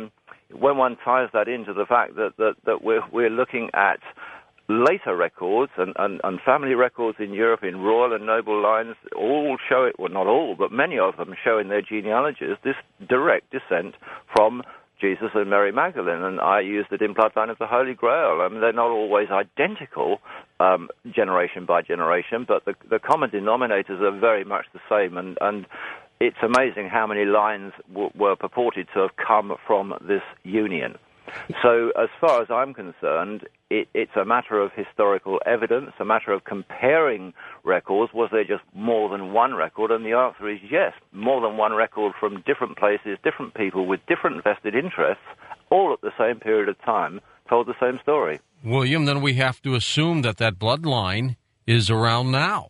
when one ties that into the fact that we're looking at later records and family records in Europe in royal and noble lines all show it, well, not all, but many of them show in their genealogies this direct descent from Jesus and Mary Magdalene, and I used it in Bloodline of the Holy Grail. I mean, they're not always identical generation by generation, but the common denominators are very much the same, and it's amazing how many lines were purported to have come from this union. So as far as I'm concerned, it's a matter of historical evidence, a matter of comparing records. Was there just more than one record? And the answer is yes, more than one record from different places, different people with different vested interests, all at the same period of time, told the same story.
William, then we have to assume that bloodline is around now.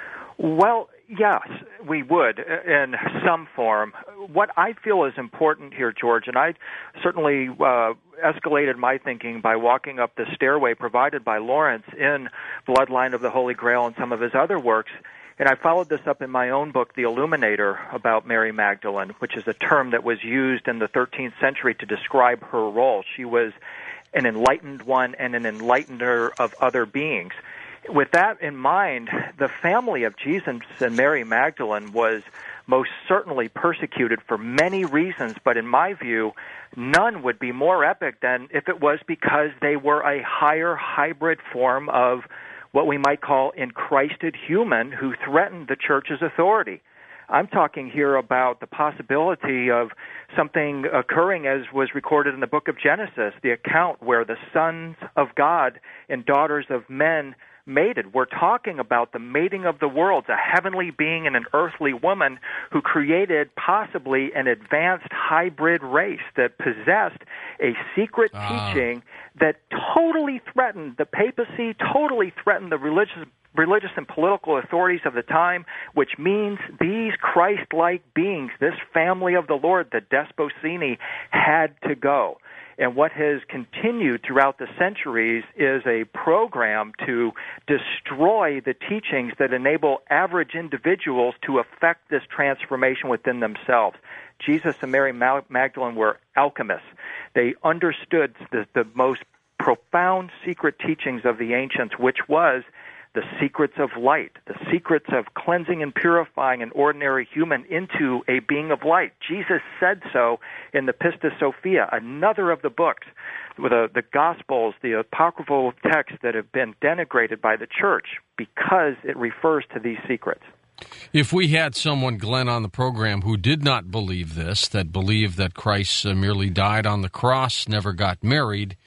Well, yes, we would in some form. What I feel is important here, George, and I certainly escalated my thinking by walking up the stairway provided by Lawrence in Bloodline of the Holy Grail and some of his other works, and I followed this up in my own book, The Illuminator, about Mary Magdalene, which is a term that was used in the 13th century to describe her role. She was an enlightened one and an enlightener of other beings. With that in mind, the family of Jesus and Mary Magdalene was most certainly persecuted for many reasons, but in my view, none would be more epic than if it was because they were a higher hybrid form of what we might call enchrysted human who threatened the church's authority. I'm talking here about the possibility of something occurring as was recorded in the book of Genesis, the account where the sons of God and daughters of men mated. We're talking about the mating of the worlds, a heavenly being and an earthly woman who created possibly an advanced hybrid race that possessed a secret teaching that totally threatened the papacy, totally threatened the religious and political authorities of the time, which means these Christ-like beings, this family of the Lord, the Desposini, had to go. And what has continued throughout the centuries is a program to destroy the teachings that enable average individuals to effect this transformation within themselves. Jesus and Mary Magdalene were alchemists. They understood the most profound secret teachings of the ancients, which was the secrets of light, the secrets of cleansing and purifying an ordinary human into a being of light. Jesus said so in the Pistis Sophia, another of the books, with the Gospels, the apocryphal texts that have been denigrated by the church because it refers to these secrets.
If we had someone, Glenn, on the program who did not believe this, that believed that Christ merely died on the cross, never got married,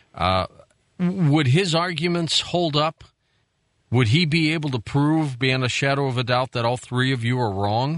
would his arguments hold up? Would he be able to prove, beyond a shadow of a doubt, that all three of you are wrong?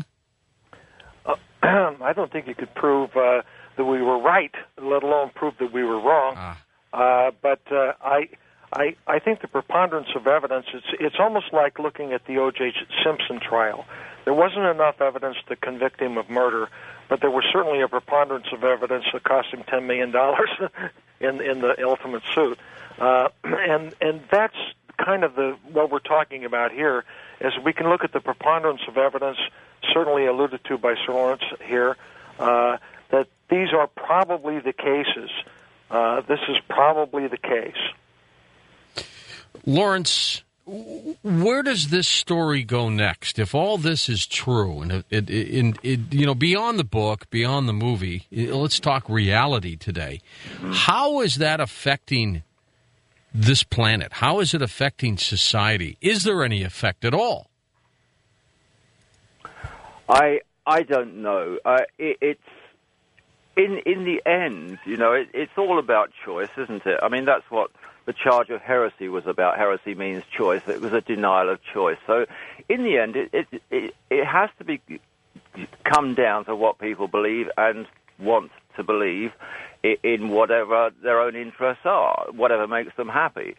I don't think you could prove that we were right, let alone prove that we were wrong. But I think the preponderance of evidence, it's almost like looking at the O.J. Simpson trial. There wasn't enough evidence to convict him of murder, but there was certainly a preponderance of evidence that cost him $10 million in the ultimate suit. And that's kind of what we're talking about here, is we can look at the preponderance of evidence, certainly alluded to by Sir Lawrence here, that these are probably the cases. This is probably the case.
Lawrence, where does this story go next? If all this is true, and it beyond the book, beyond the movie, let's talk reality today. How is that affecting this planet? How is it affecting society? Is there any effect at all?
I don't know. in the end, it's all about choice, isn't it? I mean, that's what the charge of heresy was about. Heresy means choice. It was a denial of choice. So in the end, it has to come down to what people believe and want to believe in whatever their own interests are, whatever makes them happy.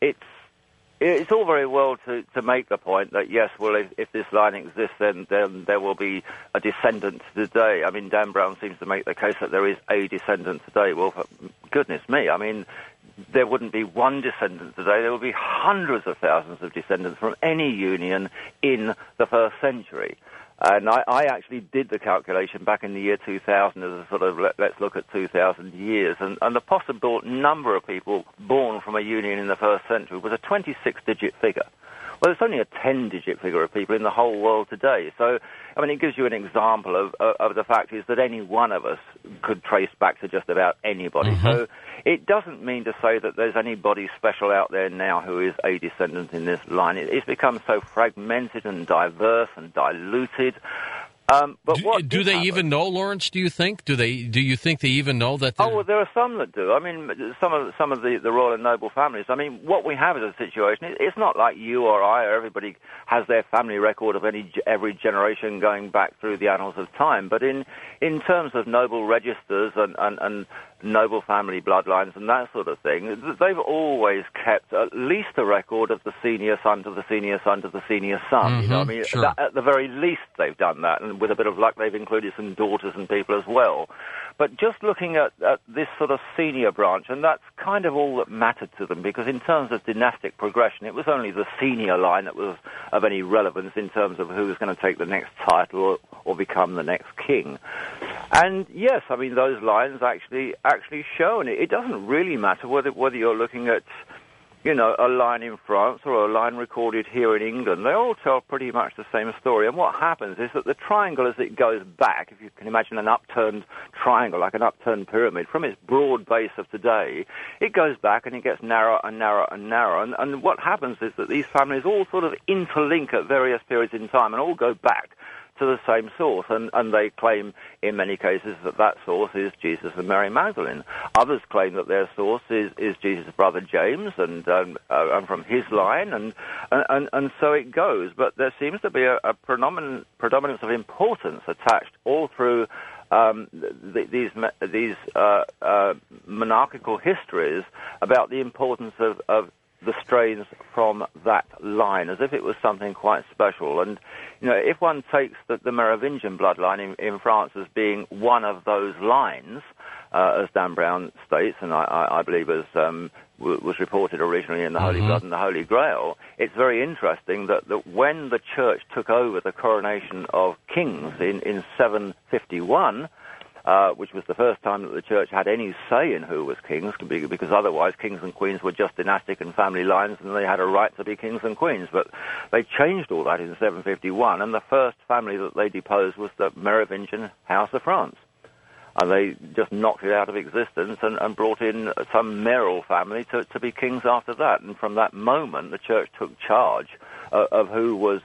It's all very well to make the point that, yes, well, if this line exists, then there will be a descendant today. I mean, Dan Brown seems to make the case that there is a descendant today. Well, for goodness me, I mean, there wouldn't be one descendant today. There would be hundreds of thousands of descendants from any union in the first century. And I actually did the calculation back in the year 2000 as a sort of, let's look at 2,000 years. And the possible number of people born from a union in the first century was a 26-digit figure. Well, it's only a 10-digit figure of people in the whole world today. So, I mean, it gives you an example of the fact is that any one of us could trace back to just about anybody. Mm-hmm. So it doesn't mean to say that there's anybody special out there now who is a descendant in this line. It's become so fragmented and diverse and diluted. But
do they even know, Lawrence? Do you think? Do you think they even know that?
Oh, well, there are some that do. I mean, some of the royal and noble families. I mean, what we have is a situation. It's not like you or I or everybody has their family record of every generation going back through the annals of time. But in terms of noble registers and noble family bloodlines and that sort of thing, they've always kept at least a record of the senior son to the senior son to the senior son.
Mm-hmm,
I mean,
sure.
At the very least they've done that, and with a bit of luck they've included some daughters and people as well. But just looking at this sort of senior branch, and that's kind of all that mattered to them, because in terms of dynastic progression, it was only the senior line that was of any relevance in terms of who was going to take the next title or become the next king. And yes, I mean, those lines actually show, and it doesn't really matter whether you're looking at, a line in France or a line recorded here in England. They all tell pretty much the same story. And what happens is that the triangle, as it goes back, if you can imagine an upturned triangle, like an upturned pyramid, from its broad base of today, it goes back and it gets narrower and narrower and narrower. And what happens is that these families all sort of interlink at various periods in time and all go back to the same source, and they claim in many cases that source is Jesus and Mary Magdalene. Others claim that their source is Jesus' brother James and from his line, and so it goes. But there seems to be a predominance of importance attached all through these monarchical histories about the importance of the strains from that line, as if it was something quite special. And, if one takes the Merovingian bloodline in France as being one of those lines, as Dan Brown states, and I believe as was reported originally in the Holy Blood and the Holy Grail, it's very interesting that when the Church took over the coronation of kings in 751, which was the first time that the Church had any say in who was kings, because otherwise kings and queens were just dynastic and family lines, and they had a right to be kings and queens. But they changed all that in 751, and the first family that they deposed was the Merovingian House of France. And they just knocked it out of existence and brought in some mayoral family to be kings after that. And from that moment, the Church took charge of who was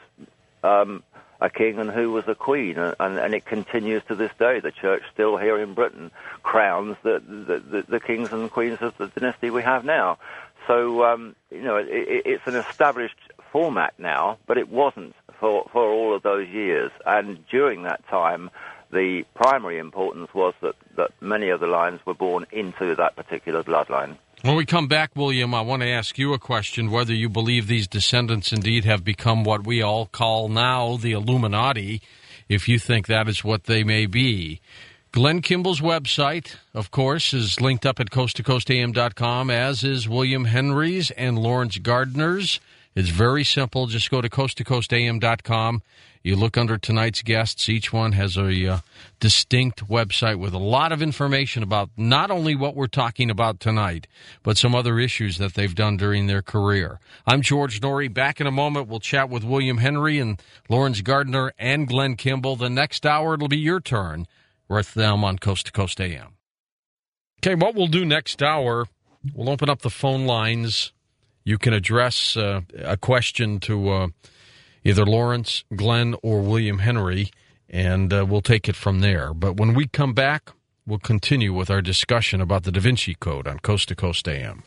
a king and who was a queen, and it continues to this day. The Church still here in Britain crowns the kings and queens of the dynasty we have now. So, it's an established format now, but it wasn't for all of those years. And during that time, the primary importance was that many of the lines were born into that particular bloodline.
When we come back, William, I want to ask you a question, whether you believe these descendants indeed have become what we all call now the Illuminati, if you think that is what they may be. Glenn Kimball's website, of course, is linked up at coasttocoastam.com, as is William Henry's and Lawrence Gardner's. It's very simple. Just go to coasttocoastam.com. You look under tonight's guests. Each one has a distinct website with a lot of information about not only what we're talking about tonight, but some other issues that they've done during their career. I'm George Noory. Back in a moment, we'll chat with William Henry and Lawrence Gardner and Glenn Kimball. The next hour, it'll be your turn with them on Coast to Coast AM. Okay, what we'll do next hour, we'll open up the phone lines. You can address a question to either Lawrence, Glenn, or William Henry, and we'll take it from there. But when we come back, we'll continue with our discussion about the Da Vinci Code on Coast to Coast AM.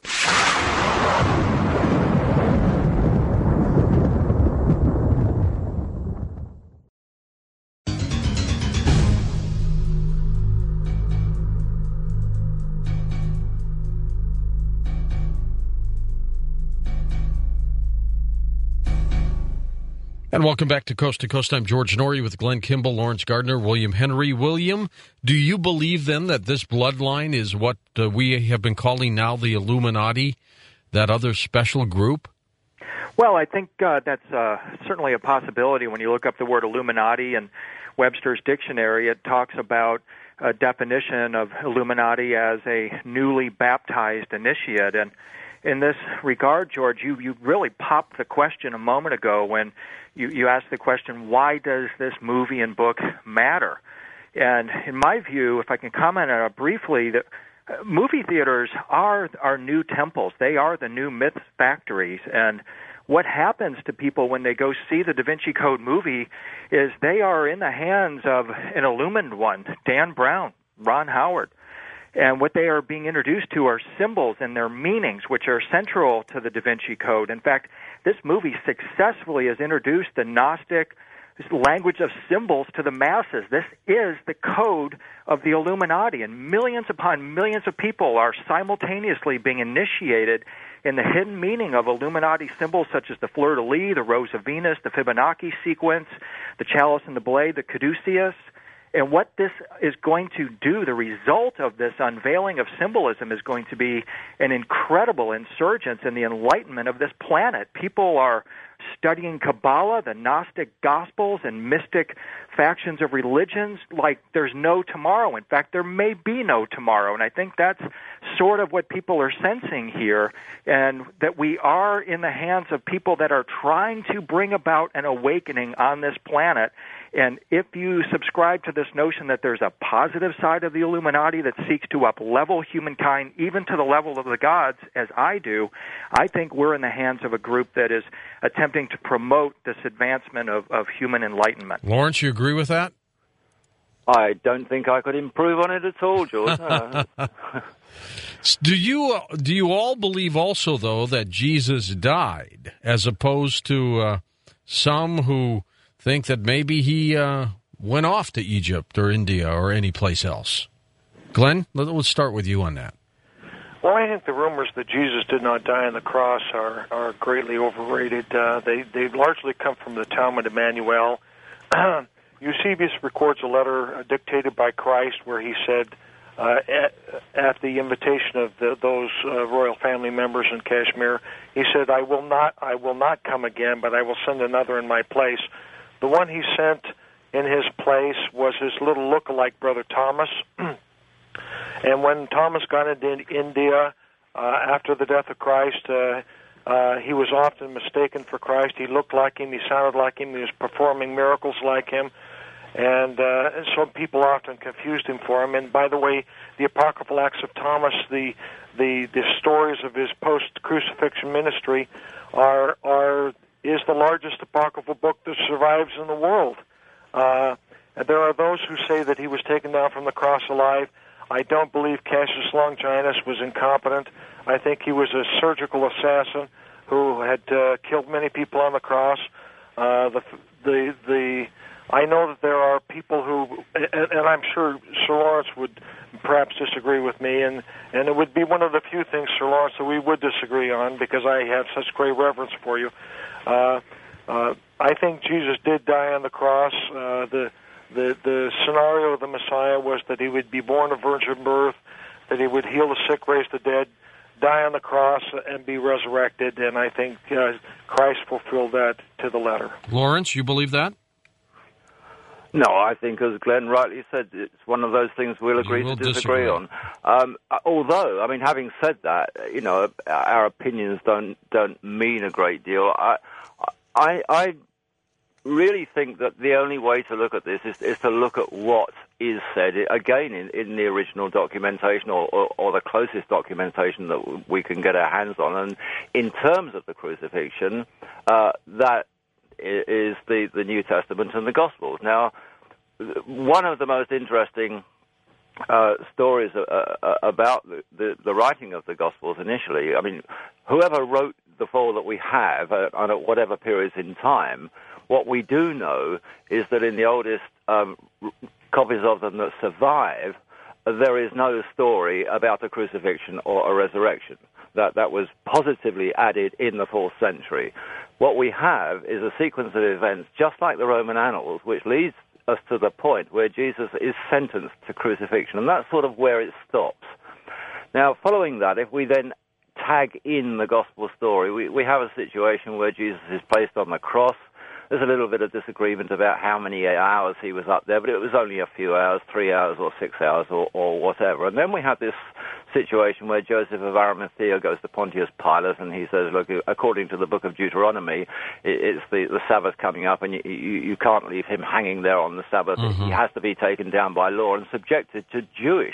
And welcome back to Coast. I'm George Norrie with Glenn Kimball, Lawrence Gardner, William Henry. William, do you believe then that this bloodline is what we have been calling now the Illuminati, that other special group?
Well, I think that's certainly a possibility. When you look up the word Illuminati in Webster's dictionary, it talks about a definition of Illuminati as a newly baptized initiate. And in this regard, George, you really popped the question a moment ago when you asked the question, why does this movie and book matter? And in my view, if I can comment on it briefly, that movie theaters are our new temples. They are the new myth factories. And what happens to people when they go see the Da Vinci Code movie is they are in the hands of an illumined one, Dan Brown, Ron Howard. And what they are being introduced to are symbols and their meanings, which are central to the Da Vinci Code. In fact, this movie successfully has introduced the Gnostic language of symbols to the masses. This is the code of the Illuminati, and millions upon millions of people are simultaneously being initiated in the hidden meaning of Illuminati symbols such as the fleur-de-lis, the Rose of Venus, the Fibonacci sequence, the chalice and the blade, the caduceus. And what this is going to do, the result of this unveiling of symbolism is going to be an incredible insurgence in the enlightenment of this planet. People are studying Kabbalah, the Gnostic Gospels, and mystic factions of religions like there's no tomorrow. In fact, there may be no tomorrow. And I think that's sort of what people are sensing here, and that we are in the hands of people that are trying to bring about an awakening on this planet. And if you subscribe to this notion that there's a positive side of the Illuminati that seeks to up-level humankind even to the level of the gods, as I do, I think we're in the hands of a group that is attempting to promote this advancement of human enlightenment.
Lawrence, you agree with that?
I don't think I could improve on it at all, George.
Do you all believe also, though, that Jesus died, as opposed to some who think that maybe he went off to Egypt or India or any place else? Glenn, let's start with you on that.
Well, I think the rumors that Jesus did not die on the cross are greatly overrated. They largely come from the Talmud Emmanuel. Eusebius records a letter dictated by Christ where he said, at the invitation of those royal family members in Kashmir, he said, "I will not come again, but I will send another in my place." The one he sent in his place was his little look-alike brother Thomas. And when Thomas got into India after the death of Christ, he was often mistaken for Christ. He looked like him. He sounded like him. He was performing miracles like him. And so people often confused him for him. And by the way, the Apocryphal Acts of Thomas, the stories of his post-crucifixion ministry is the largest apocryphal book that survives in the world. And there are those who say that he was taken down from the cross alive. I don't believe Cassius Longinus was incompetent. I think he was a surgical assassin who had killed many people on the cross. I know that there are people who, and I'm sure Sir Lawrence would perhaps disagree with me, and it would be one of the few things, Sir Lawrence, that we would disagree on because I have such great reverence for you. I think Jesus did die on the cross. The scenario of the Messiah was that he would be born of virgin birth, that he would heal the sick, raise the dead, die on the cross, and be resurrected, and I think Christ fulfilled that to the letter.
Lawrence, you believe that?
No, I think, as Glenn rightly said, it's one of those things we'll agree to disagree on. Although, I mean, having said that, you know, our opinions don't mean a great deal. I really think that the only way to look at this is to look at what is said, again, in the original documentation or the closest documentation that we can get our hands on. And in terms of the crucifixion, that is the New Testament and the Gospels. Now, one of the most interesting stories about the writing of the Gospels initially. I mean, whoever wrote the four that we have, and at whatever periods in time, what we do know is that in the oldest copies of them that survive, there is no story about a crucifixion or a resurrection. That was positively added in the 4th century. What we have is a sequence of events, just like the Roman annals, which leads us to the point where Jesus is sentenced to crucifixion, and that's sort of where it stops. Now, following that, if we then tag in the gospel story, we have a situation where Jesus is placed on the cross. There's a little bit of disagreement about how many hours he was up there, but it was only a few hours, 3 hours or 6 hours or whatever. And then we have this situation where Joseph of Arimathea goes to Pontius Pilate and he says, look, according to the book of Deuteronomy, it's the Sabbath coming up and you can't leave him hanging there on the Sabbath. Mm-hmm. He has to be taken down by law and subjected to Jewish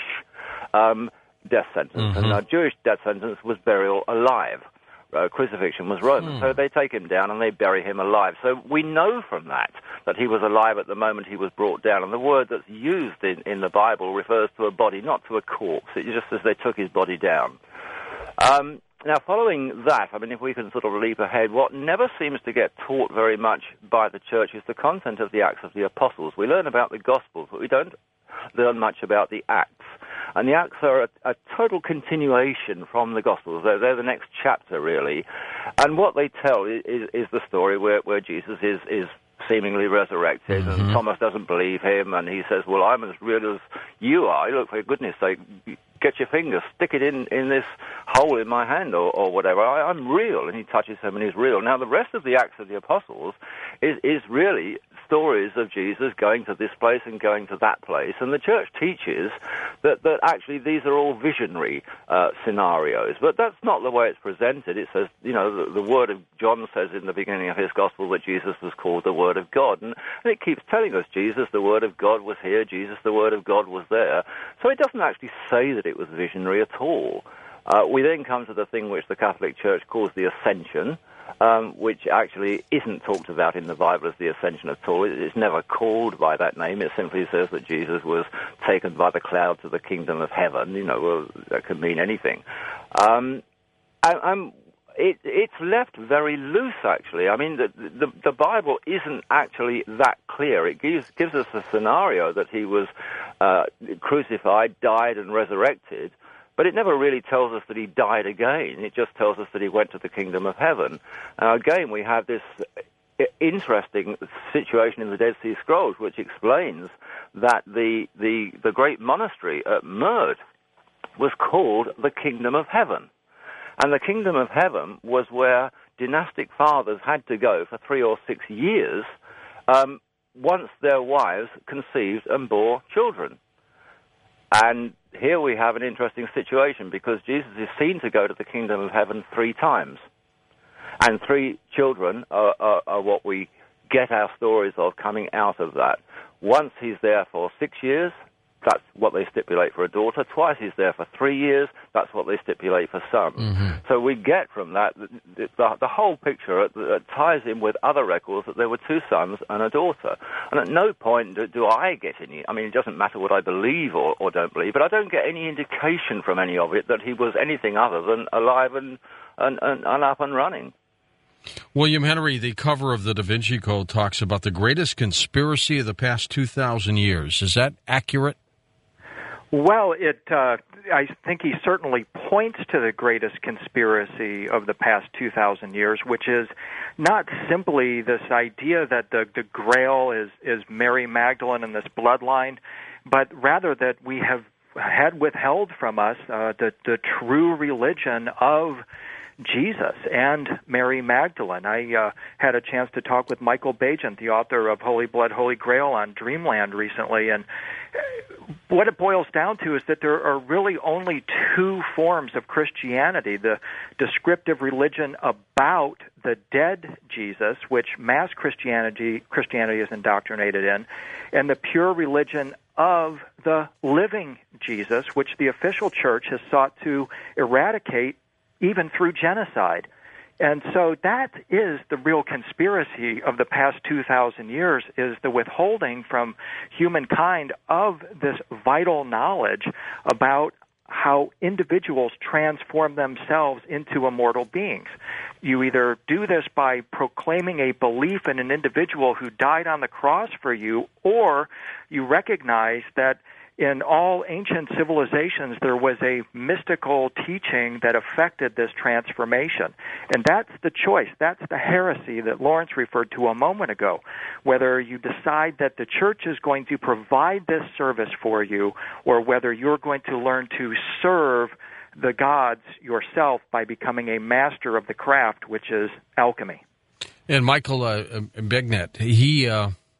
death sentence. Mm-hmm. And our Jewish death sentence was burial alive. Crucifixion was Roman. So they take him down and they bury him alive. So we know from that he was alive at the moment he was brought down. And the word that's used in the Bible refers to a body, not to a corpse. It's just as they took his body down. Now, following that, I mean, if we can sort of leap ahead, what never seems to get taught very much by the church is the content of the Acts of the Apostles. We learn about the Gospels, but we don't learn much about the Acts. And the Acts are a total continuation from the Gospels. They're the next chapter, really. And what they tell is the story where Jesus is seemingly resurrected, mm-hmm. and Thomas doesn't believe him, and he says, well, I'm as real as you are. Look, for goodness sake, get your finger, stick it in this hole in my hand or whatever. I'm real. And he touches him and he's real. Now, the rest of the Acts of the Apostles is really stories of Jesus going to this place and going to that place. And the church teaches that actually these are all visionary scenarios. But that's not the way it's presented. It says, the word of John says in the beginning of his gospel that Jesus was called the Word of God. And it keeps telling us Jesus, the Word of God, was here. Jesus, the Word of God, was there. So it doesn't actually say that it was visionary at all. We then come to the thing which the Catholic Church calls the Ascension, which actually isn't talked about in the Bible as the Ascension at all. It's never called by that name. It simply says that Jesus was taken by the cloud to the kingdom of heaven. Well, that could mean anything. It's left very loose, actually. I mean, the Bible isn't actually that clear. It gives us a scenario that he was crucified, died, and resurrected, but it never really tells us that he died again. It just tells us that he went to the kingdom of heaven. Again, we have this interesting situation in the Dead Sea Scrolls, which explains that the great monastery at Murd was called the Kingdom of Heaven. And the Kingdom of Heaven was where dynastic fathers had to go for 3 or 6 years once their wives conceived and bore children. And here we have an interesting situation because Jesus is seen to go to the Kingdom of Heaven 3 times. And 3 children are what we get our stories of coming out of that. Once he's there for 6 years, that's what they stipulate for a daughter. Twice he's there for 3 years, that's what they stipulate for sons. Mm-hmm. So we get from that the whole picture ties in with other records that there were 2 sons and a daughter. And at no point do I get any, I mean, it doesn't matter what I believe or don't believe, but I don't get any indication from any of it that he was anything other than alive and up and running.
William Henry, the cover of the Da Vinci Code, talks about the greatest conspiracy of the past 2,000 years. Is that accurate?
Well, I think he certainly points to the greatest conspiracy of the past 2,000 years, which is not simply this idea that the Grail is Mary Magdalene and this bloodline, but rather that we have had withheld from us the true religion of Jesus and Mary Magdalene. I had a chance to talk with Michael Bagent, the author of Holy Blood, Holy Grail on Dreamland recently, and what it boils down to is that there are really only 2 forms of Christianity: the descriptive religion about the dead Jesus, which mass Christianity is indoctrinated in, and the pure religion of the living Jesus, which the official church has sought to eradicate even through genocide. And so that is the real conspiracy of the past 2,000 years, is the withholding from humankind of this vital knowledge about how individuals transform themselves into immortal beings. You either do this by proclaiming a belief in an individual who died on the cross for you, or you recognize that in all ancient civilizations, there was a mystical teaching that affected this transformation. And that's the choice. That's the heresy that Lawrence referred to a moment ago. Whether you decide that the church is going to provide this service for you, or whether you're going to learn to serve the gods yourself by becoming a master of the craft, which is alchemy.
And Michael Begnet, he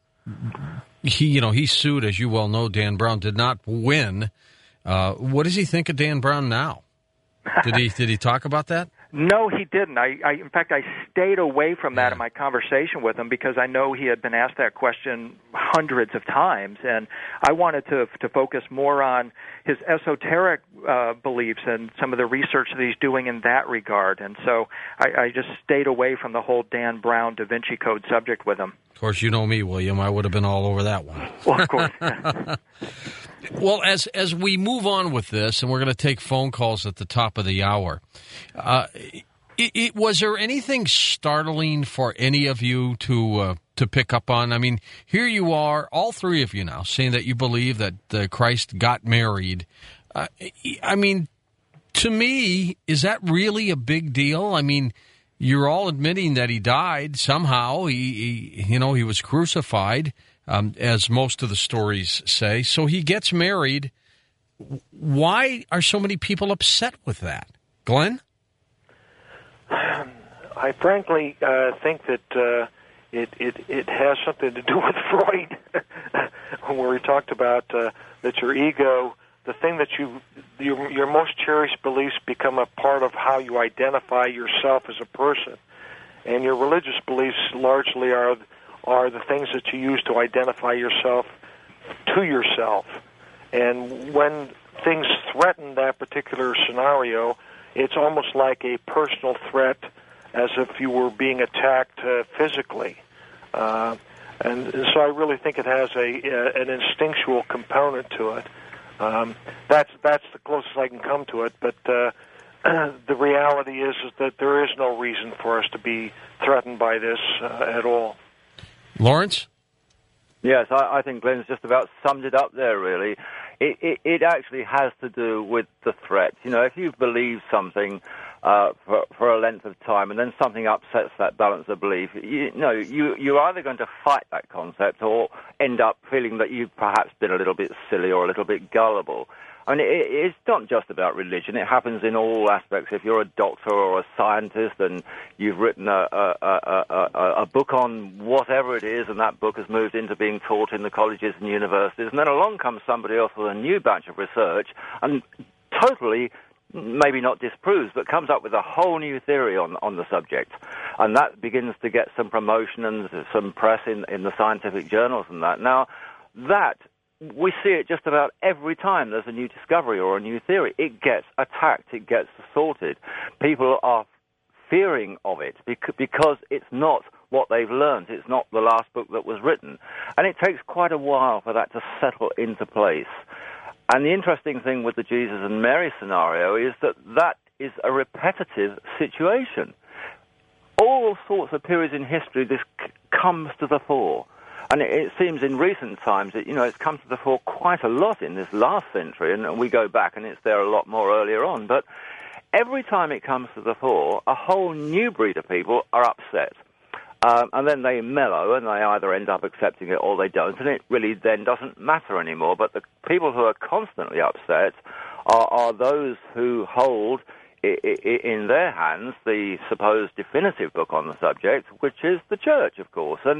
sued, as you well know, Dan Brown, did not win. What does he think of Dan Brown now? Did he talk about that?
No, he didn't. In fact, I stayed away from that in my conversation with him because I know he had been asked that question hundreds of times, and I wanted to focus more on his esoteric beliefs and some of the research that he's doing in that regard. And so I just stayed away from the whole Dan Brown Da Vinci Code subject with him.
Of course, you know me, William. I would have been all over that one.
Well, of course.
Well, as we move on with this, and we're going to take phone calls at the top of the hour, was there anything startling for any of you to pick up on? I mean, here you are, all three of you now, saying that you believe that Christ got married. I mean, to me, is that really a big deal? I mean, you're all admitting that he died somehow. He was crucified. As most of the stories say. So he gets married. Why are so many people upset with that? Glenn?
I frankly think that it has something to do with Freud, where he talked about that your ego, the thing that your most cherished beliefs become a part of how you identify yourself as a person. And your religious beliefs largely are the things that you use to identify yourself to yourself. And when things threaten that particular scenario, it's almost like a personal threat, as if you were being attacked physically. And so I really think it has an instinctual component to it. That's the closest I can come to it, but the reality is that there is no reason for us to be threatened by this at all.
Lawrence?
Yes, I think Glenn's just about summed it up there, really. It actually has to do with the threat. You know, if you believe something for a length of time and then something upsets that balance of belief, you're either going to fight that concept or end up feeling that you've perhaps been a little bit silly or a little bit gullible. I mean, it's not just about religion. It happens in all aspects. If you're a doctor or a scientist and you've written a book on whatever it is, and that book has moved into being taught in the colleges and universities, and then along comes somebody else with a new batch of research and totally, maybe not disproves, but comes up with a whole new theory on the subject. And that begins to get some promotion and some press in the scientific journals and that. Now, we see it just about every time there's a new discovery or a new theory. It gets attacked. It gets assaulted. People are fearing of it because it's not what they've learned. It's not the last book that was written. And it takes quite a while for that to settle into place. And the interesting thing with the Jesus and Mary scenario is that is a repetitive situation. All sorts of periods in history, this comes to the fore. And it seems in recent times that, it's come to the fore quite a lot in this last century, and we go back and it's there a lot more earlier on. But every time it comes to the fore, a whole new breed of people are upset. And then they mellow and they either end up accepting it or they don't, and it really then doesn't matter anymore. But the people who are constantly upset are those who hold in their hands the supposed definitive book on the subject, which is the church, of course. And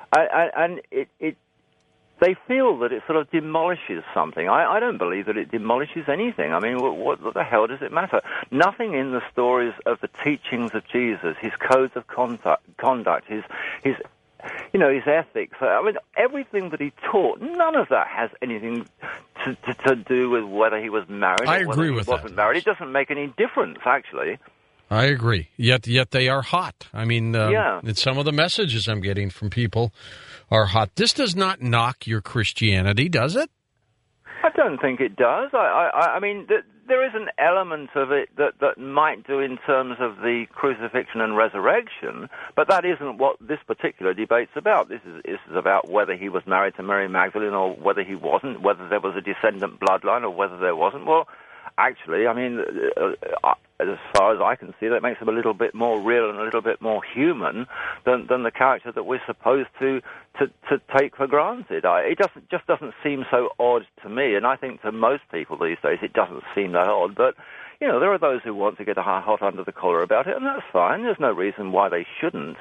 they feel that it sort of demolishes something. I don't believe that it demolishes anything. I mean, what the hell does it matter? Nothing in the stories of the teachings of Jesus, his codes of conduct, his ethics. I mean, everything that he taught, none of that has anything to do with whether he was married or whether he wasn't married. It doesn't make any difference, actually.
I agree. Yet they are hot. I mean, some of the messages I'm getting from people are hot. This does not knock your Christianity, does it?
I don't think it does. I mean, there is an element of it that might do in terms of the crucifixion and resurrection, but that isn't what this particular debate's about. This is about whether he was married to Mary Magdalene or whether he wasn't, whether there was a descendant bloodline or whether there wasn't. Well, actually, I mean, as far as I can see, that makes him a little bit more real and a little bit more human than the character that we're supposed to take for granted. It just doesn't seem so odd to me, and I think to most people these days it doesn't seem that odd. But you know, there are those who want to get hot under the collar about it, and that's fine. There's no reason why they shouldn't.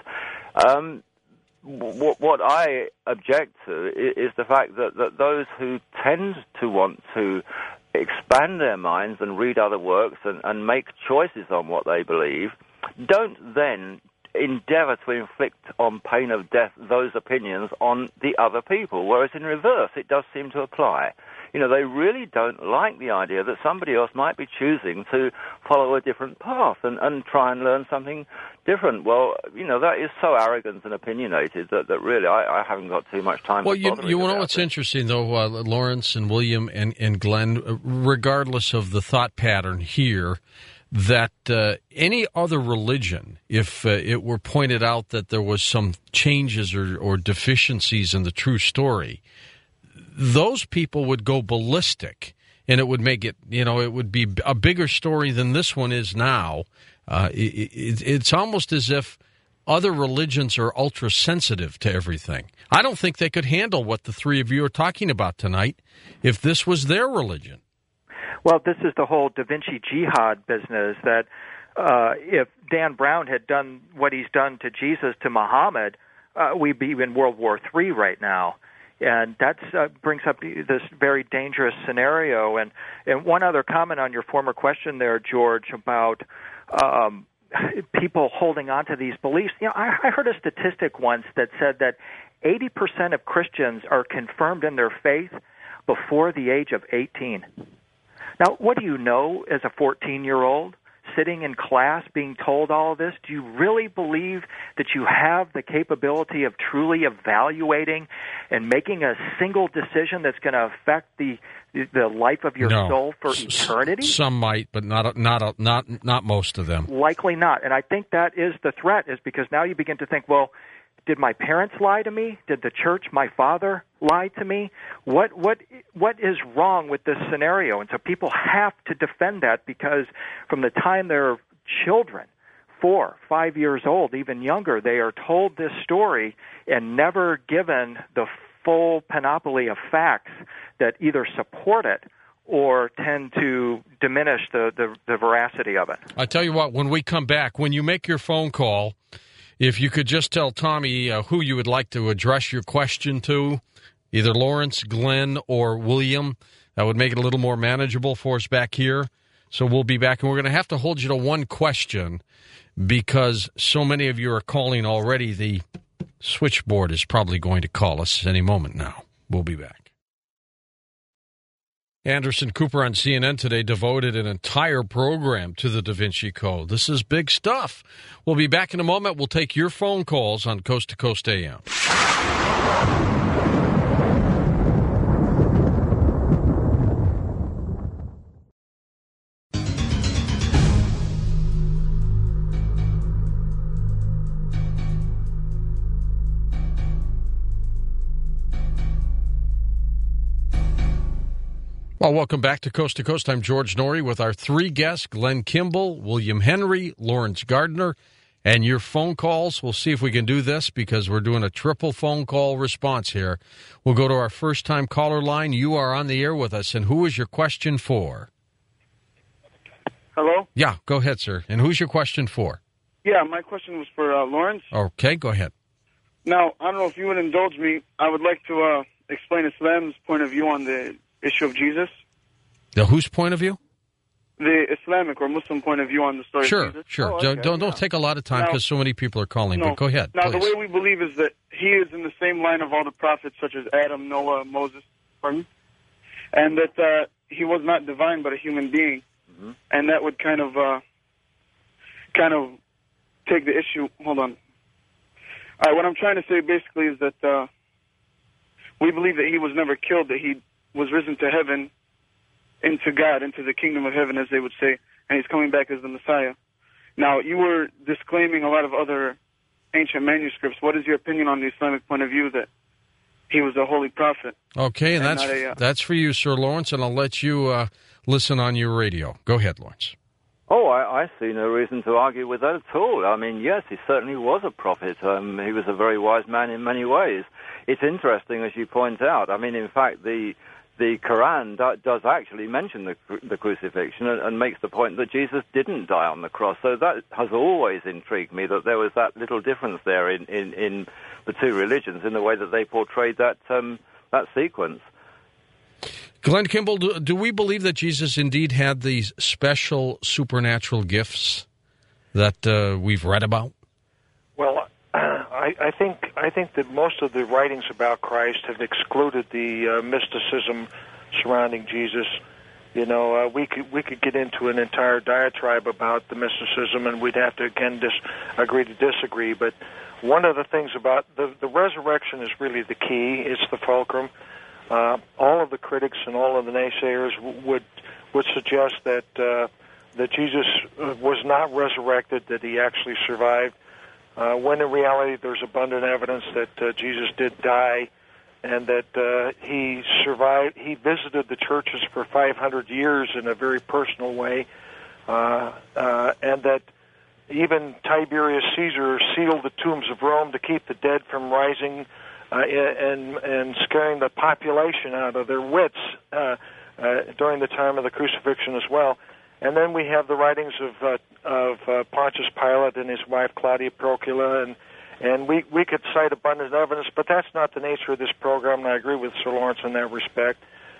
What I object to is the fact that those who tend to want to expand their minds and read other works and make choices on what they believe don't then endeavor to inflict on pain of death those opinions on the other people, whereas in reverse it does seem to apply. You know, they really don't like the idea that somebody else might be choosing to follow a different path and try and learn something different. Well, you know, that is so arrogant and opinionated that really I haven't got too much time to bother
you know what's interesting, though, Lawrence and William and Glenn, regardless of the thought pattern here, that any other religion, if it were pointed out that there was some changes or deficiencies in the true story, those people would go ballistic, and it would make it, you know, it would be a bigger story than this one is now. It's almost as if other religions are ultra-sensitive to everything. I don't think they could handle what the three of you are talking about tonight if this was their religion.
Well, this is the whole Da Vinci Jihad business, that if Dan Brown had done what he's done to Jesus, to Muhammad, we'd be in World War III right now. And that brings up this very dangerous scenario. And one other comment on your former question there, George, about people holding on to these beliefs. You know, I heard a statistic once that said that 80% of Christians are confirmed in their faith before the age of 18. Now, what do you know as a 14-year-old sitting in class being told all of this? Do you really believe that you have the capability of truly evaluating and making a single decision that's going to affect the life of your soul for eternity?
Some might, but not most of them.
Likely not. And I think that is the threat, is because now you begin to think, well, did my parents lie to me? Did the church, my father, lie to me? What is wrong with this scenario? And so people have to defend that, because from the time they're children, 4, 5 years old, even younger, they are told this story and never given the full panoply of facts that either support it or tend to diminish the veracity of it.
I tell you what, when we come back, when you make your phone call, if you could just tell Tommy who you would like to address your question to, either Lawrence, Glenn, or William, that would make it a little more manageable for us back here. So we'll be back, and we're going to have to hold you to one question because so many of you are calling already. The switchboard is probably going to call us any moment now. We'll be back. Anderson Cooper on CNN today devoted an entire program to the Da Vinci Code. This is big stuff. We'll be back in a moment. We'll take your phone calls on Coast to Coast AM. Well, welcome back to Coast. I'm George Norrie with our three guests, Glenn Kimball, William Henry, Lawrence Gardner, and your phone calls. We'll see if we can do this because we're doing a triple phone call response here. We'll go to our first-time caller line. You are on the air with us, and who is your question for?
Hello?
Yeah, go ahead, sir. And who's your question for?
Yeah, my question was for Lawrence.
Okay, go ahead.
Now, I don't know if you would indulge me. I would like to explain Islam's point of view on the issue of Jesus.
The whose point of view?
The Islamic or Muslim point of view on the story of Jesus.
Sure. Oh, okay. Don't take a lot of time because so many people are calling, but go ahead,
Now,
please.
The way we believe is that he is in the same line of all the prophets, such as Adam, Noah, Moses, and that he was not divine but a human being. Mm-hmm. And that would kind of kind of take the issue. Hold on. All right, what I'm trying to say basically is that we believe that he was never killed, that he was risen to heaven, into God, into the kingdom of heaven, as they would say, and he's coming back as the Messiah. Now, you were disclaiming a lot of other ancient manuscripts. What is your opinion on the Islamic point of view that he was a holy prophet?
Okay, and that's for you, Sir Lawrence, and I'll let you listen on your radio. Go ahead, Lawrence.
Oh, I see no reason to argue with that at all. I mean, yes, he certainly was a prophet. He was a very wise man in many ways. It's interesting, as you point out. I mean, in fact, the Quran does actually mention the crucifixion and makes the point that Jesus didn't die on the cross. So that has always intrigued me, that there was that little difference there in the two religions in the way that they portrayed that sequence.
Glenn Kimball, do we believe that Jesus indeed had these special supernatural gifts that we've read about?
Well, I think that most of the writings about Christ have excluded the mysticism surrounding Jesus. You know, we could get into an entire diatribe about the mysticism, and we'd have to again agree to disagree. But one of the things about the resurrection is really the key. It's the fulcrum. All of the critics and all of the naysayers would suggest that Jesus was not resurrected, that he actually survived. When in reality there's abundant evidence that Jesus did die, and that he survived. He visited the churches for 500 years in a very personal way, and that even Tiberius Caesar sealed the tombs of Rome to keep the dead from rising and scaring the population out of their wits during the time of the crucifixion as well. And then we have the writings of Pontius Pilate and his wife Claudia Procula, and we could cite abundant evidence, but that's not the nature of this program. And I agree with Sir Lawrence in that respect,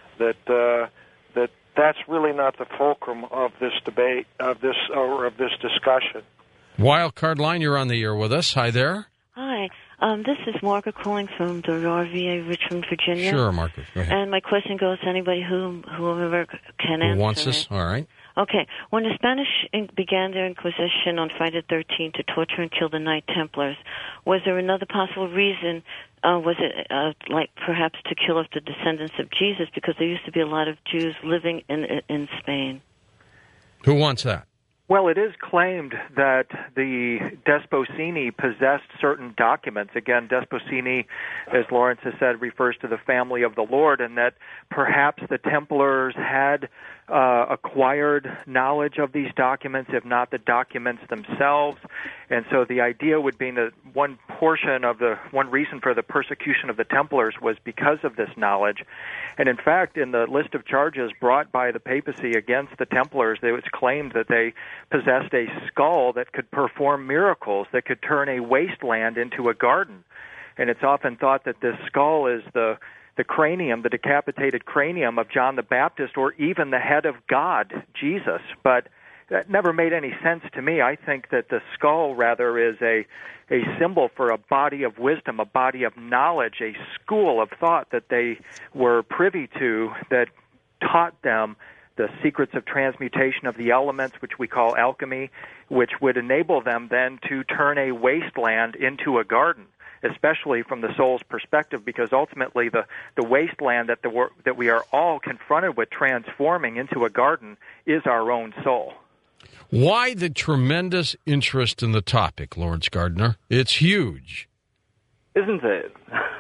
that's really not the fulcrum of this debate, of this discussion.
Wildcard Line, you're on the air with us. Hi there.
Hi. This is Margaret calling from Doral, VA, Richmond, Virginia.
Sure, Margaret. Go ahead.
And my question goes to anybody whoever can answer.
Who wants this?
It.
All right.
Okay. When the Spanish began their Inquisition on Friday the 13th to torture and kill the Knight Templars, was there another possible reason? Was it like perhaps to kill off the descendants of Jesus? Because there used to be a lot of Jews living in Spain.
Who wants that?
Well, it is claimed that the Desposini possessed certain documents. Again, Desposini, as Lawrence has said, refers to the family of the Lord, and that perhaps the Templars had acquired knowledge of these documents, if not the documents themselves. And so the idea would be that one reason for the persecution of the Templars was because of this knowledge. And in fact, in the list of charges brought by the papacy against the Templars, it was claimed that they possessed a skull that could perform miracles, that could turn a wasteland into a garden. And it's often thought that this skull is the cranium, the decapitated cranium of John the Baptist, or even the head of God, Jesus. But that never made any sense to me. I think that the skull, rather, is a symbol for a body of wisdom, a body of knowledge, a school of thought that they were privy to that taught them the secrets of transmutation of the elements, which we call alchemy, which would enable them then to turn a wasteland into a garden, especially from the soul's perspective, because ultimately the wasteland that we are all confronted with transforming into a garden is our own soul.
Why the tremendous interest in the topic, Lawrence Gardner? It's huge.
Isn't it?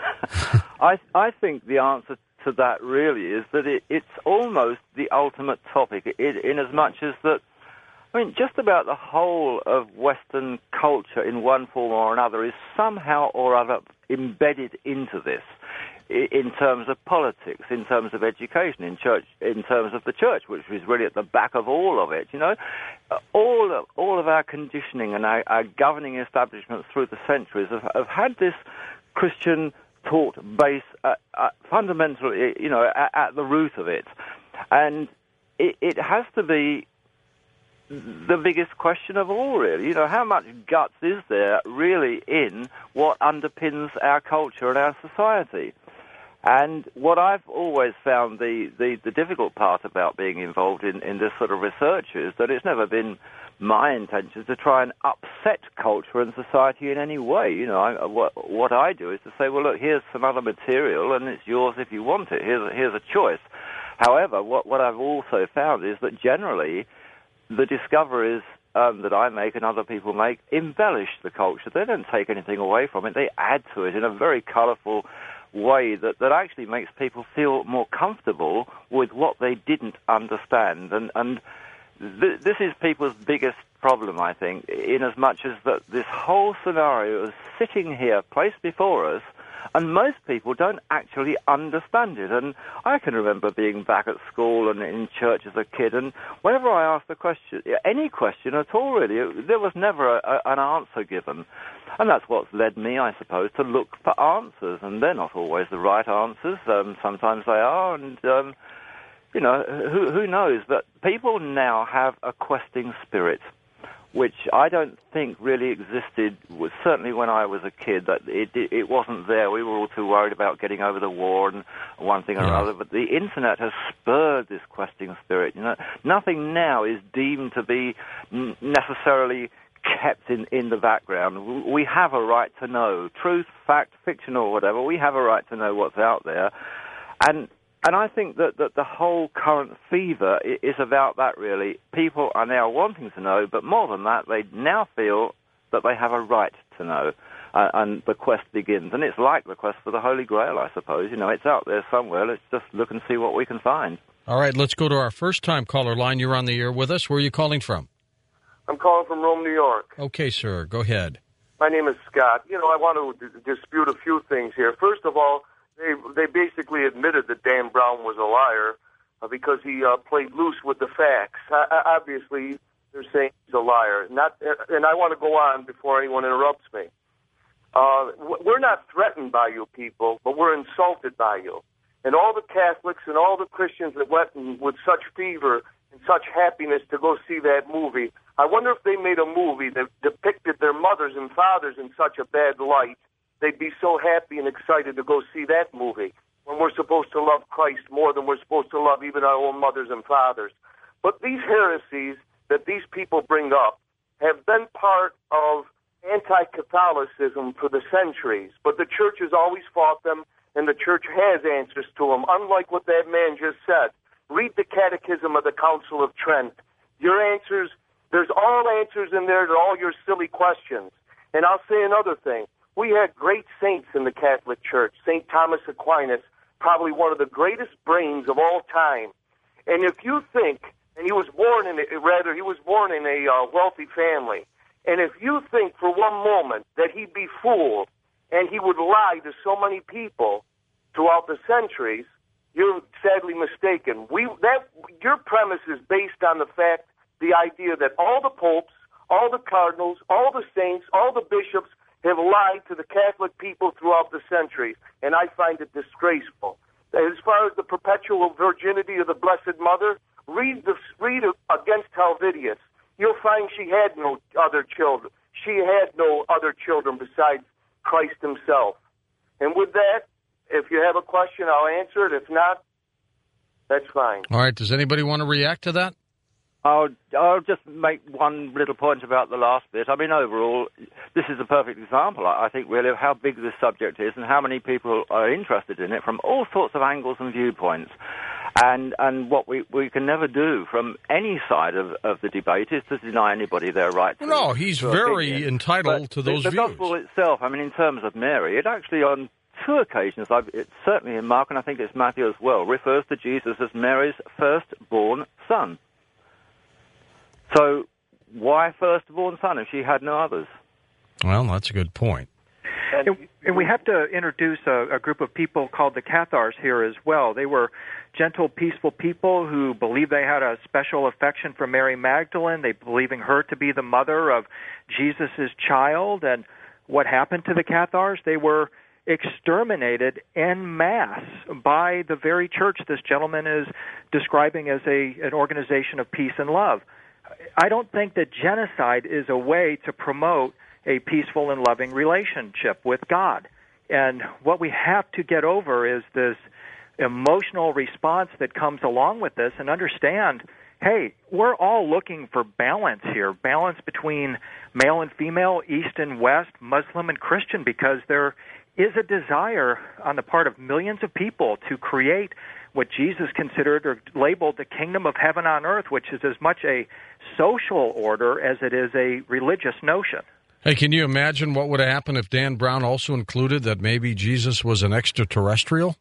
I think the answer to that really is that it's almost the ultimate topic, in as much as that, I mean, just about the whole of Western culture in one form or another is somehow or other embedded into this, in terms of politics, in terms of education, in terms of the church, which is really at the back of all of it. You know, all of our conditioning and our governing establishments through the centuries have had this Christian taught base fundamentally, you know, at the root of it, and it has to be the biggest question of all, really. You know, how much guts is there really in what underpins our culture and our society? And what I've always found the difficult part about being involved in this sort of research is that it's never been my intention to try and upset culture and society in any way. You know, what I do is to say, well, look, here's some other material, and it's yours if you want it. Here's a choice. However, what I've also found is that generally the discoveries that I make and other people make embellish the culture. They don't take anything away from it. They add to it in a very colourful way that actually makes people feel more comfortable with what they didn't understand. And this is people's biggest problem, I think, in as much as that this whole scenario is sitting here, placed before us, and most people don't actually understand it. And I can remember being back at school and in church as a kid, and whenever I asked a question, any question at all really, there was never an answer given. And that's what's led me, I suppose, to look for answers. And they're not always the right answers. Sometimes they are, and you know, who knows? But people now have a questing spirit, which I don't think really existed, certainly when I was a kid, that it wasn't there. We were all too worried about getting over the war and one thing or another. But the Internet has spurred this questing spirit. You know, nothing now is deemed to be necessarily kept in the background. We have a right to know. Truth, fact, fiction, or whatever, we have a right to know what's out there. And I think that the whole current fever is about that, really. People are now wanting to know, but more than that, they now feel that they have a right to know. And the quest begins. And it's like the quest for the Holy Grail, I suppose. You know, it's out there somewhere. Let's just look and see what we can find.
All right, let's go to our first-time caller line. You're on the air with us. Where are you calling from?
I'm calling from Rome, New York.
Okay, sir. Go ahead.
My name is Scott. You know, I want to dispute a few things here. First of all, they basically admitted that Dan Brown was a liar because he played loose with the facts. Obviously, they're saying he's a liar. And I want to go on before anyone interrupts me. We're not threatened by you people, but we're insulted by you. And all the Catholics and all the Christians that went with such fever and such happiness to go see that movie, I wonder if they made a movie that depicted their mothers and fathers in such a bad light, they'd be so happy and excited to go see that movie when we're supposed to love Christ more than we're supposed to love even our own mothers and fathers. But these heresies that these people bring up have been part of anti-Catholicism for the centuries, but the church has always fought them, and the church has answers to them, unlike what that man just said. Read the Catechism of the Council of Trent. Your answers, there's all answers in there to all your silly questions. And I'll say another thing. We had great saints in the Catholic Church. St. Thomas Aquinas, probably one of the greatest brains of all time. And if you think, and he was born in a wealthy family, and if you think for one moment that he'd be fooled and he would lie to so many people throughout the centuries, you're sadly mistaken. Your premise is based on the idea that all the popes, all the cardinals, all the saints, all the bishops have lied to the Catholic people throughout the centuries, and I find it disgraceful. As far as the perpetual virginity of the Blessed Mother, read against Helvidius. You'll find she had no other children. She had no other children besides Christ himself. And with that, if you have a question, I'll answer it. If not, that's fine.
All right. Does anybody want to react to that?
I'll just make one little point about the last bit. I mean, overall, this is a perfect example, I think, really, of how big this subject is and how many people are interested in it from all sorts of angles and viewpoints. And what we can never do from any side of the debate is to deny anybody their right to
No, he's very entitled to those views.
The gospel itself, I mean, in terms of Mary, it actually on two occasions, it's certainly in Mark and I think it's Matthew as well, refers to Jesus as Mary's firstborn son. So why firstborn son if she had no others?
Well, that's a good point.
And we have to introduce a group of people called the Cathars here as well. They were gentle, peaceful people who believed they had a special affection for Mary Magdalene. They believing her to be the mother of Jesus' child. And what happened to the Cathars? They were exterminated en masse by the very church this gentleman is describing as an organization of peace and love. I don't think that genocide is a way to promote a peaceful and loving relationship with God. And what we have to get over is this emotional response that comes along with this, and understand, hey, we're all looking for balance here, balance between male and female, East and West, Muslim and Christian, because there is a desire on the part of millions of people to create what Jesus considered or labeled the kingdom of heaven on earth, which is as much a social order as it is a religious notion.
Hey, can you imagine what would have happened if Dan Brown also included that maybe Jesus was an extraterrestrial?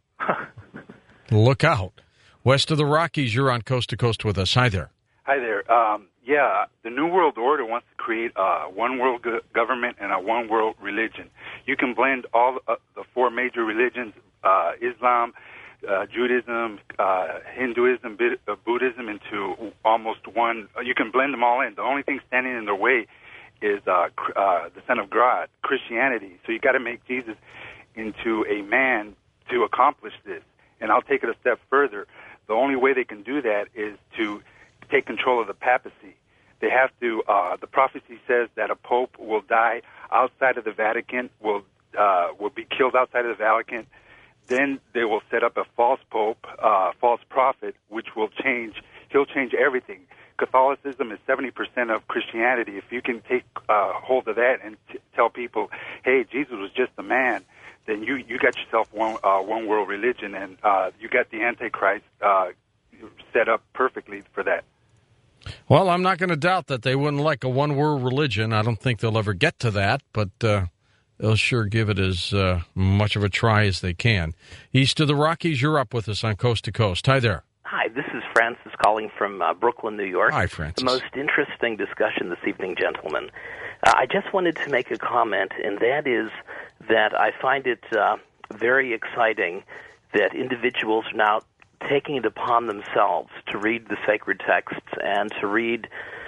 Look out. West of the Rockies, you're on Coast to Coast with us. Hi there.
Hi there. The New World Order wants to create a one world government and a one world religion. You can blend all the four major religions, Islam, Judaism, Hinduism, Buddhism, into almost one. You can blend them all in. The only thing standing in their way is the Son of God, Christianity. So you got to make Jesus into a man to accomplish this. And I'll take it a step further. The only way they can do that is to take control of the papacy. They have to. The prophecy says that a pope will die outside of the Vatican, will be killed outside of the Vatican. Then they will set up a false pope, false prophet, which will change. He'll change everything. Catholicism is 70% of Christianity. If you can take hold of that and tell people, hey, Jesus was just a man, then you got yourself one world religion, and you got the Antichrist set up perfectly for that.
Well, I'm not going to doubt that they wouldn't like a one-world religion. I don't think they'll ever get to that, but they'll sure give it as much of a try as they can. East of the Rockies, you're up with us on Coast to Coast. Hi there.
Hi, this is Francis calling from Brooklyn, New York.
Hi, Francis.
The most interesting discussion this evening, gentlemen. I just wanted to make a comment, and that is that I find it very exciting that individuals are now taking it upon themselves to read the sacred texts and to read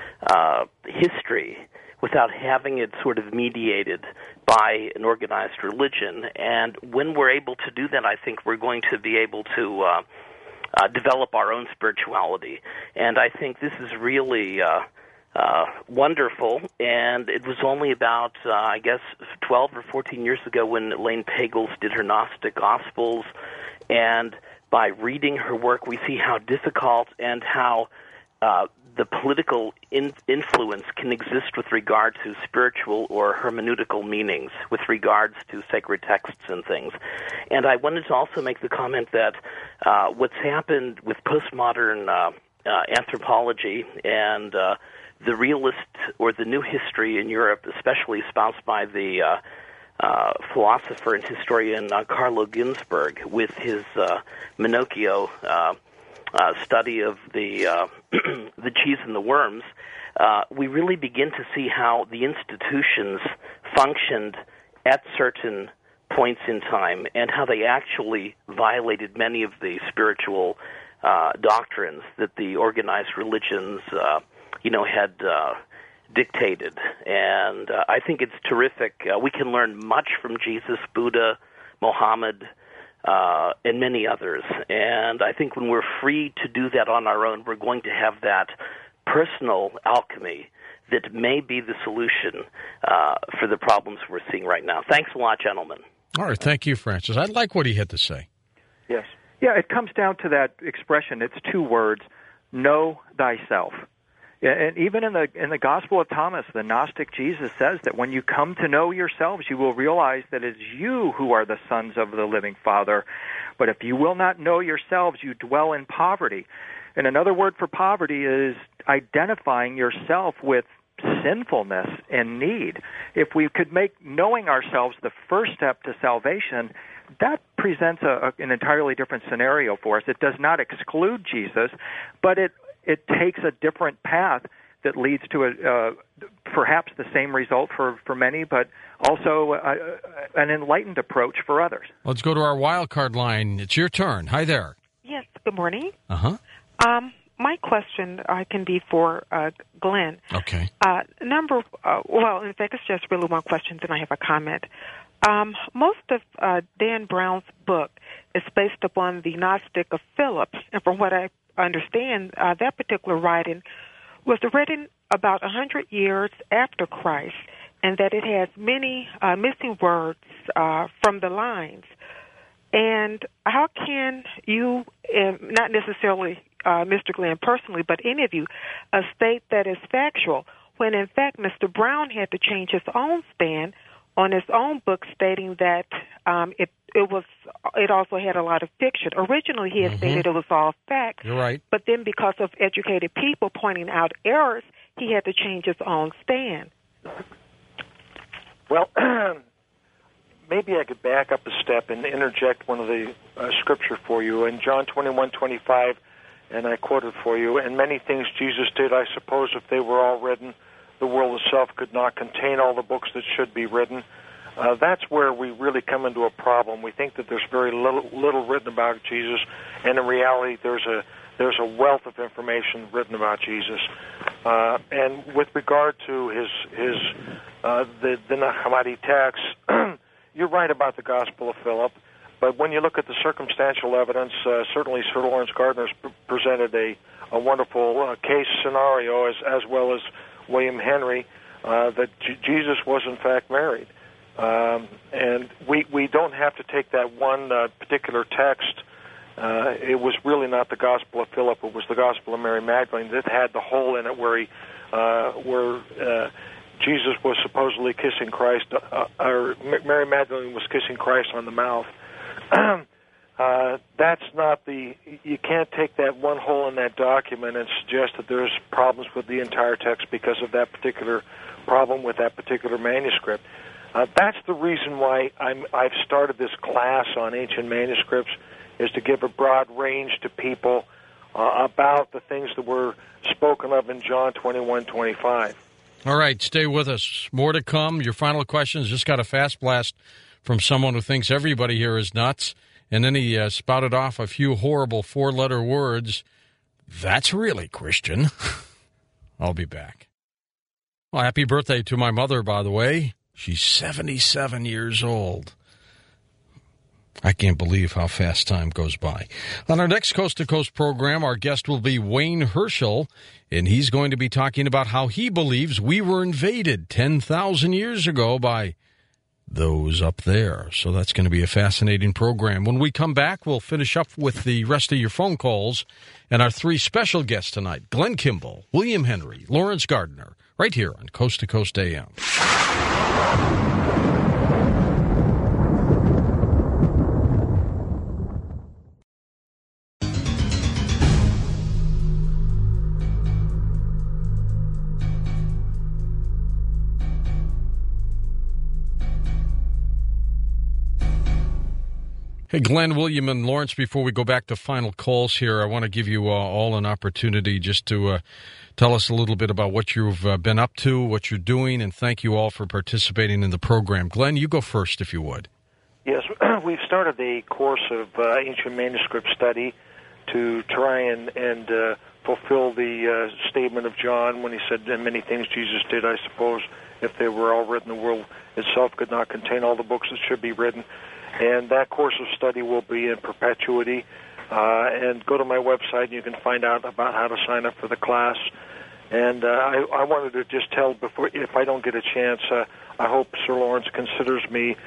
history without having it sort of mediated by an organized religion. And when we're able to do that, I think we're going to be able to develop our own spirituality. And I think this is really wonderful. And it was only about, 12 or 14 years ago when Elaine Pagels did her Gnostic Gospels. And by reading her work, we see how difficult and how the political influence can exist with regard to spiritual or hermeneutical meanings with regards to sacred texts and things. And I wanted to also make the comment that what's happened with postmodern anthropology and the realist or the new history in Europe, especially espoused by the philosopher and historian Carlo Ginzburg with his Minocchio study of the the cheese and the worms, we really begin to see how the institutions functioned at certain points in time and how they actually violated many of the spiritual doctrines that the organized religions, had dictated. And I think it's terrific. We can learn much from Jesus, Buddha, Muhammad, and many others. And I think when we're free to do that on our own, we're going to have that personal alchemy that may be the solution for the problems we're seeing right now. Thanks a lot, gentlemen.
All right. Thank you, Francis. I like what he had to say.
Yes. Yeah, it comes down to that expression. It's two words, know thyself. And even in the Gospel of Thomas, the Gnostic Jesus says that when you come to know yourselves, you will realize that it's you who are the sons of the living Father. But if you will not know yourselves, you dwell in poverty. And another word for poverty is identifying yourself with sinfulness and need. If we could make knowing ourselves the first step to salvation, that presents an entirely different scenario for us. It does not exclude Jesus, but it takes a different path that leads to perhaps the same result for many, but also an enlightened approach for others.
Let's go to our wild card line. It's your turn. Hi there.
Yes, good morning.
Uh-huh.
My question can be for Glenn.
Okay.
In fact, it's just really one question, then I have a comment. Most of Dan Brown's book is based upon the Gnostic of Philip, and from what I understand, that particular writing was written about 100 years after Christ, and that it has many missing words from the lines. And how can you, not necessarily Mr. Glenn personally, but any of you, state that is factual, when in fact Mr. Brown had to change his own stand on his own book, stating that it also had a lot of fiction. Originally, he had stated it was all fact.
You're right.
But then, because of educated people pointing out errors, he had to change his own stand.
Well, maybe I could back up a step and interject one of the scripture for you. In John 21:25, and I quoted for you, and many things Jesus did, I suppose, if they were all written, the world itself could not contain all the books that should be written. That's where we really come into a problem. We think that there's very little written about Jesus, and in reality, there's a wealth of information written about Jesus. And with regard to the Nag Hammadi text, you're right about the Gospel of Philip. But when you look at the circumstantial evidence, certainly Sir Lawrence Gardner's presented a wonderful case scenario, as well as William Henry, that Jesus was in fact married. And we don't have to take that one particular text. It was really not the Gospel of Philip; it was the Gospel of Mary Magdalene that had the hole in it where Jesus was supposedly kissing Christ, or Mary Magdalene was kissing Christ on the mouth. That's not you can't take that one hole in that document and suggest that there's problems with the entire text because of that particular problem with that particular manuscript. That's the reason why I've started this class on ancient manuscripts, is to give a broad range to people about the things that were spoken of in John 21:25.
All right, stay with us. More to come. Your final questions. Just got a fast blast from someone who thinks everybody here is nuts, and then he spouted off a few horrible four-letter words. That's really Christian. I'll be back. Well, happy birthday to my mother, by the way. She's 77 years old. I can't believe how fast time goes by. On our next Coast to Coast program, our guest will be Wayne Herschel, and he's going to be talking about how he believes we were invaded 10,000 years ago by those up there. So that's going to be a fascinating program. When we come back, we'll finish up with the rest of your phone calls and our three special guests tonight, Glenn Kimball, William Henry, Lawrence Gardner, right here on Coast to Coast AM. Hey, Glenn, William, and Lawrence, before we go back to final calls here, I want to give you all an opportunity just to tell us a little bit about what you've been up to, what you're doing, and thank you all for participating in the program. Glenn, you go first, if you would.
Yes, we've started a course of ancient manuscript study to try and fulfill the statement of John when he said, and many things Jesus did, I suppose, if they were all written, the world itself could not contain all the books that should be written. And that course of study will be in perpetuity. And go to my website and you can find out about how to sign up for the class. And I wanted to just tell, before, if I don't get a chance, I hope Sir Lawrence considers me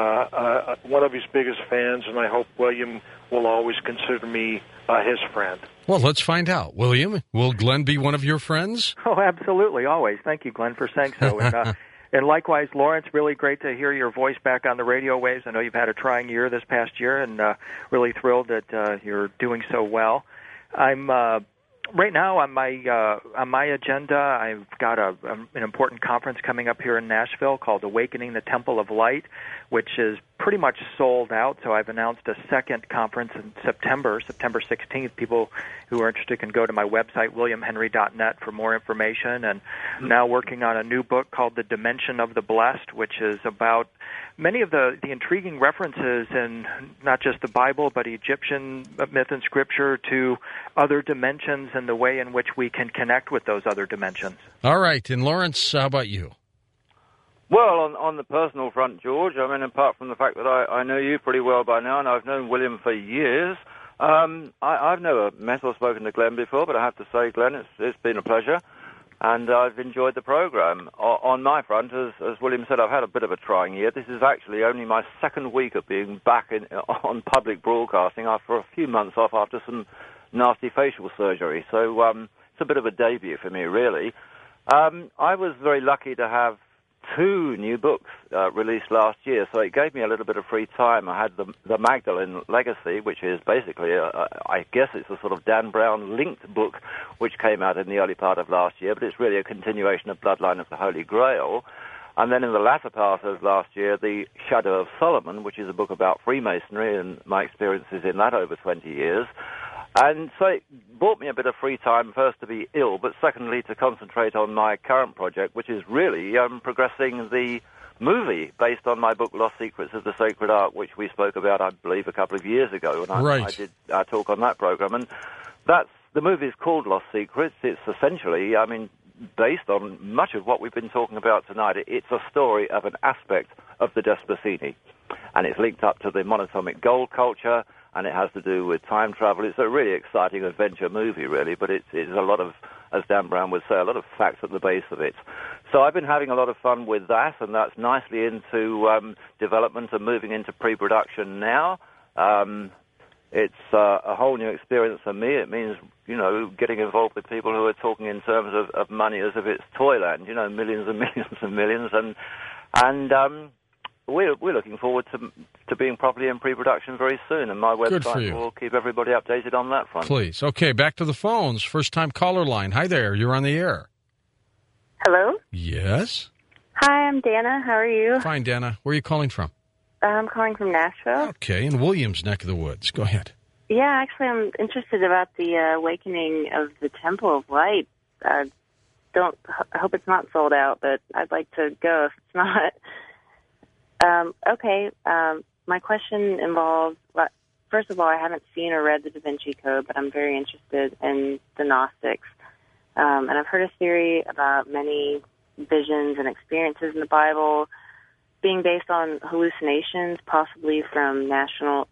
one of his biggest fans, and I hope William will always consider me his friend.
Well, let's find out. William, will Glenn be one of your friends?
Oh, absolutely, always. Thank you, Glenn, for saying so. And likewise, Lawrence, really great to hear your voice back on the radio waves. I know you've had a trying year this past year, and really thrilled that you're doing so well. I'm right now on my agenda. I've got an important conference coming up here in Nashville called Awakening the Temple of Light, which is pretty much sold out. So I've announced a second conference in September 16th. People who are interested can go to my website, williamhenry.net, for more information. And now working on a new book called The Dimension of the Blessed, which is about many of the intriguing references in not just the Bible, but Egyptian myth and scripture to other dimensions and the way in which we can connect with those other dimensions.
All right. And Lawrence, how about you?
Well, on the personal front, George, I mean, apart from the fact that I know you pretty well by now, and I've known William for years, I've never met or spoken to Glenn before, but I have to say, Glenn, it's been a pleasure. and I've enjoyed the program. On my front, as William said, I've had a bit of a trying year. This is actually only my second week of being back on public broadcasting after a few months off after some nasty facial surgery. So it's a bit of a debut for me, really. I was very lucky to have 2 new books released last year, so it gave me a little bit of free time. I had the Magdalene Legacy, which is basically, I guess it's a sort of Dan Brown linked book, which came out in the early part of last year, but it's really a continuation of Bloodline of the Holy Grail. And then in the latter part of last year, The Shadow of Solomon, which is a book about Freemasonry and my experiences in that over 20 years. And so it bought me a bit of free time, first to be ill, but secondly to concentrate on my current project, which is really progressing the movie based on my book Lost Secrets of the Sacred Ark, which we spoke about, I believe, a couple of years ago when I did our talk on that program. And the movie is called Lost Secrets. It's essentially, based on much of what we've been talking about tonight. It's a story of an aspect of the Desposini, and it's linked up to the monatomic gold culture, and it has to do with time travel. It's a really exciting adventure movie, really, but it's a lot of, as Dan Brown would say, a lot of facts at the base of it. So I've been having a lot of fun with that, and that's nicely into development and moving into pre-production now. It's a whole new experience for me. It means, getting involved with people who are talking in terms of money as if it's Toyland, millions and millions and millions, and we're looking forward to being properly in pre-production very soon, and my website will keep everybody updated on that front.
Please. Okay, back to the phones. First-time caller line. Hi there. You're on the air.
Hello?
Yes?
Hi, I'm Dana. How are you?
Fine, Dana. Where are you calling from?
I'm calling from Nashville.
Okay, in Williams' neck of the woods. Go ahead.
Yeah, actually, I'm interested about the awakening of the Temple of Light. I hope it's not sold out, but I'd like to go if it's not. My question involves, first of all, I haven't seen or read the Da Vinci Code, but I'm very interested in the Gnostics. And I've heard a theory about many visions and experiences in the Bible being based on hallucinations, possibly from natural,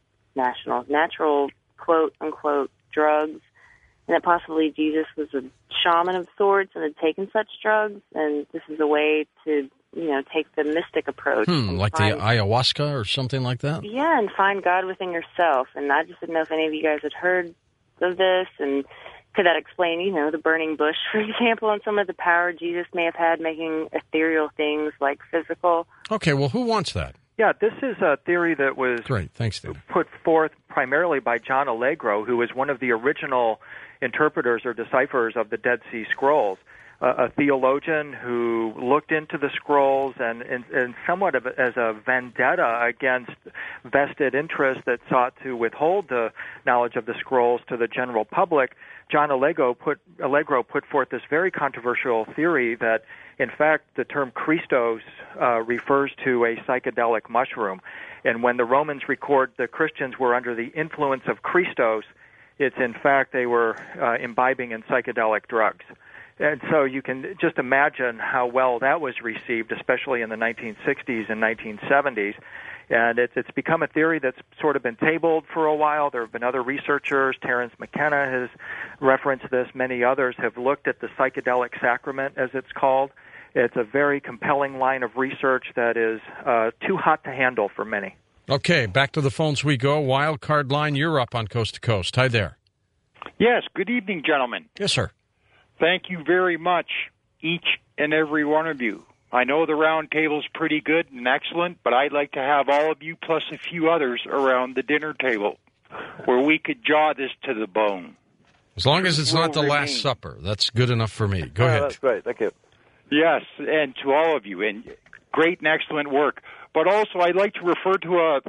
quote-unquote, drugs, and that possibly Jesus was a shaman of sorts and had taken such drugs, and this is a way to take the mystic approach.
Like the ayahuasca or something like that?
Yeah, and find God within yourself. And I just didn't know if any of you guys had heard of this, and could that explain, the burning bush, for example, and some of the power Jesus may have had making ethereal things like physical?
Okay, well, who wants that?
Yeah, this is a theory that was
Great. Thanks, David.
put forth primarily by John Allegro, who was one of the original interpreters or decipherers of the Dead Sea Scrolls. A theologian who looked into the scrolls and somewhat as a vendetta against vested interests that sought to withhold the knowledge of the scrolls to the general public. John Allegro put forth this very controversial theory that, in fact, the term Christos refers to a psychedelic mushroom. And when the Romans record the Christians were under the influence of Christos, it's in fact they were imbibing in psychedelic drugs. And so you can just imagine how well that was received, especially in the 1960s and 1970s. And it's become a theory that's sort of been tabled for a while. There have been other researchers. Terence McKenna has referenced this. Many others have looked at the psychedelic sacrament, as it's called. It's a very compelling line of research that is too hot to handle for many.
Okay, back to the phones we go. Wild card line, you're up on Coast to Coast. Hi there.
Yes, good evening, gentlemen.
Yes, sir.
Thank you very much, each and every one of you. I know the round table's pretty good and excellent, but I'd like to have all of you plus a few others around the dinner table where we could jaw this to the bone.
As long as it's not the Last Supper, that's good enough for me. Go ahead.
That's great. Thank you.
Yes, and to all of you, and great and excellent work. But also, I'd like to refer to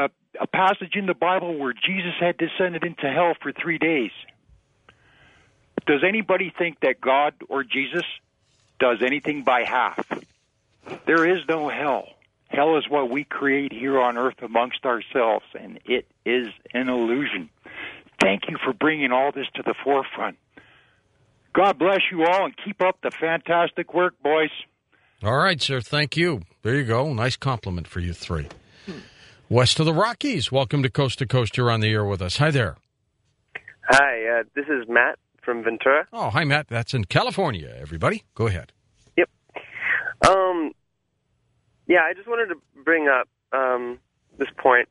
a passage in the Bible where Jesus had descended into hell for 3 days. Does anybody think that God or Jesus does anything by half? There is no hell. Hell is what we create here on earth amongst ourselves, and it is an illusion. Thank you for bringing all this to the forefront. God bless you all, and keep up the fantastic work, boys.
All right, sir. Thank you. There you go. Nice compliment for you three. West of the Rockies, welcome to Coast. You're on the air with us. Hi there.
Hi, this is Matt from Ventura.
Oh, hi, Matt. That's in California, everybody. Go ahead.
Yep. Yeah, I just wanted to bring up this point.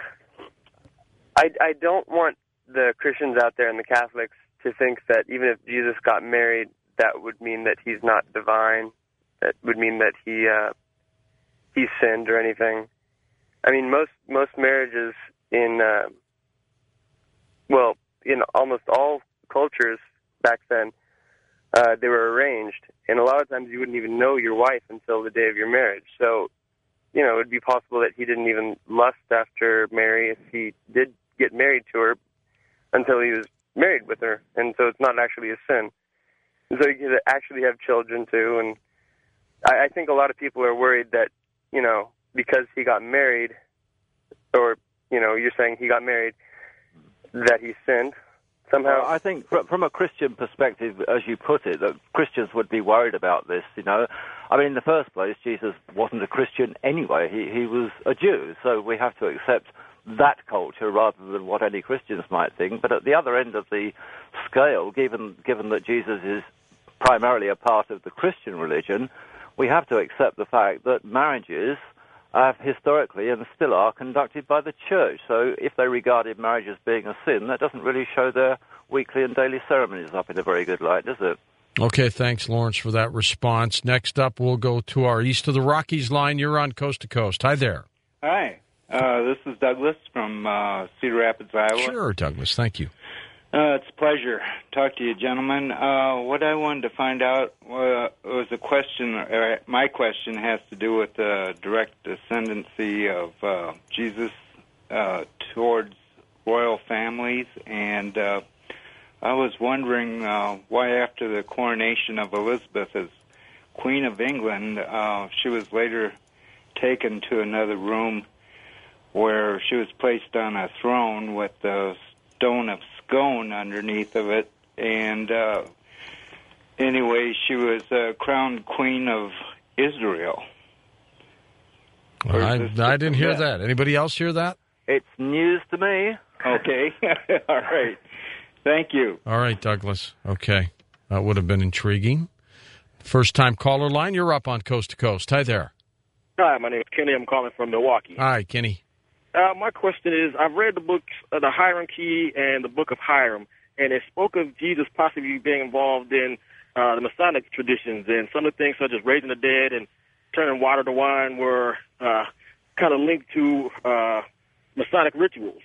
I don't want the Christians out there and the Catholics to think that even if Jesus got married, that would mean that he's not divine. That would mean that he sinned or anything. I mean, most marriages in almost all cultures back then, they were arranged, and a lot of times you wouldn't even know your wife until the day of your marriage. So, you know, it would be possible that he didn't even lust after Mary if he did get married to her until he was married with her, and so it's not actually a sin. And so he could actually have children too, and I think a lot of people are worried that, you know, because he got married, or, you know, you're saying he got married, that he sinned somehow.
I think from a Christian perspective, as you put it, that Christians would be worried about this, you know. I mean, in the first place, Jesus wasn't a Christian anyway. He was a Jew, so we have to accept that culture rather than what any Christians might think. But at the other end of the scale, given that Jesus is primarily a part of the Christian religion, we have to accept the fact that marriages have historically and still are conducted by the church. So if they regarded marriage as being a sin, that doesn't really show their weekly and daily ceremonies up in a very good light, does it?
Okay, thanks, Lawrence, for that response. Next up, we'll go to our East of the Rockies line. You're on Coast to Coast. Hi there.
Hi. This is Douglas from Cedar Rapids, Iowa.
Sure, Douglas. Thank you.
It's a pleasure to talk to you, gentlemen. What I wanted to find out was a question. My question has to do with the direct ascendancy of Jesus towards royal families, and I was wondering why after the coronation of Elizabeth as Queen of England, she was later taken to another room where she was placed on a throne with the stone of Scone underneath of it, and anyway, she was crowned Queen of Israel.
I didn't hear that. Anybody else hear that?
It's news to me.
Okay. All right. Thank you.
All right, Douglas. Okay. That would have been intriguing. First-time caller line, you're up on Coast to Coast. Hi there.
Hi, my name is Kenny. I'm calling from Milwaukee.
Hi, Kenny.
My question is, I've read the books, the Hiram Key and the Book of Hiram, and it spoke of Jesus possibly being involved in the Masonic traditions, and some of the things such as raising the dead and turning water to wine were kind of linked to Masonic rituals.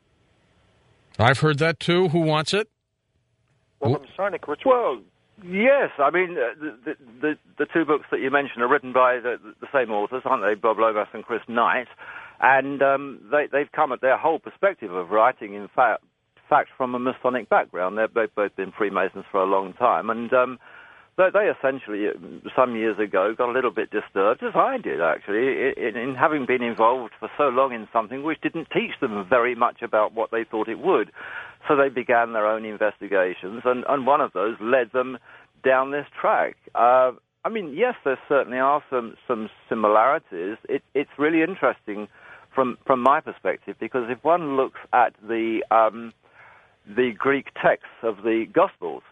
I've heard that too. Who wants it?
Well, Masonic rituals.
Well, yes. I mean, the two books that you mentioned are written by the same authors, aren't they? Bob Lomas and Chris Knight. And they've come at their whole perspective of writing, in fact, from a Masonic background. They've both been Freemasons for a long time. And they essentially, some years ago, got a little bit disturbed, as I did, actually, in having been involved for so long in something which didn't teach them very much about what they thought it would. So they began their own investigations, and one of those led them down this track. I mean, yes, there certainly are some similarities. It's really interesting from my perspective, because if one looks at the Greek texts of the Gospels,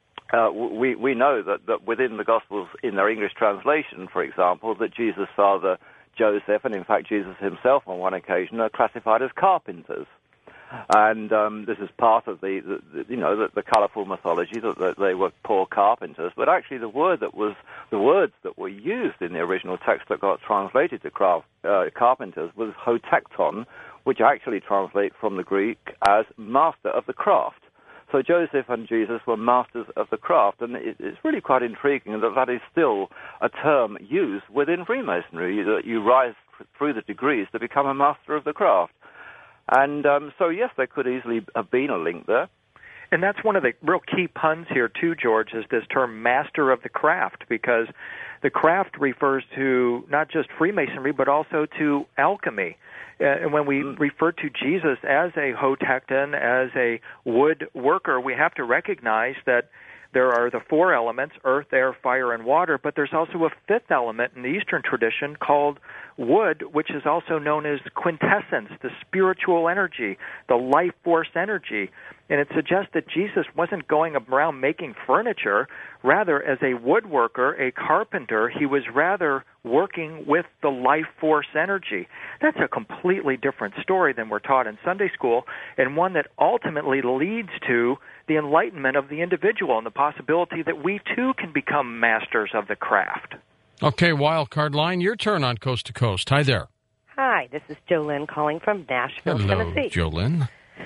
we know that within the Gospels, in their English translation, for example, that Jesus' father Joseph, and in fact Jesus himself on one occasion, are classified as carpenters. And this is part of the colourful mythology that they were poor carpenters. But actually, the words that were used in the original text that got translated to carpenters was hotekton, which actually translates from the Greek as master of the craft. So Joseph and Jesus were masters of the craft, and it's really quite intriguing that is still a term used within Freemasonry, that you rise through the degrees to become a master of the craft. And so, yes, there could easily have been a link there.
And that's one of the real key puns here, too, George, is this term master of the craft, because the craft refers to not just Freemasonry, but also to alchemy. And when we refer to Jesus as a hotekton, as a wood worker, we have to recognize that there are the four elements, earth, air, fire, and water, but there's also a fifth element in the Eastern tradition called wood, which is also known as quintessence, the spiritual energy, the life force energy. And it suggests that Jesus wasn't going around making furniture. Rather, as a woodworker, a carpenter, he was rather working with the life force energy. That's a completely different story than we're taught in Sunday school, and one that ultimately leads to the enlightenment of the individual and the possibility that we too can become masters of the craft.
Okay, Wildcard Line, your turn on Coast to Coast. Hi there.
Hi, this is Jolynn calling from Nashville,
Hello,
Tennessee.
Jolynn.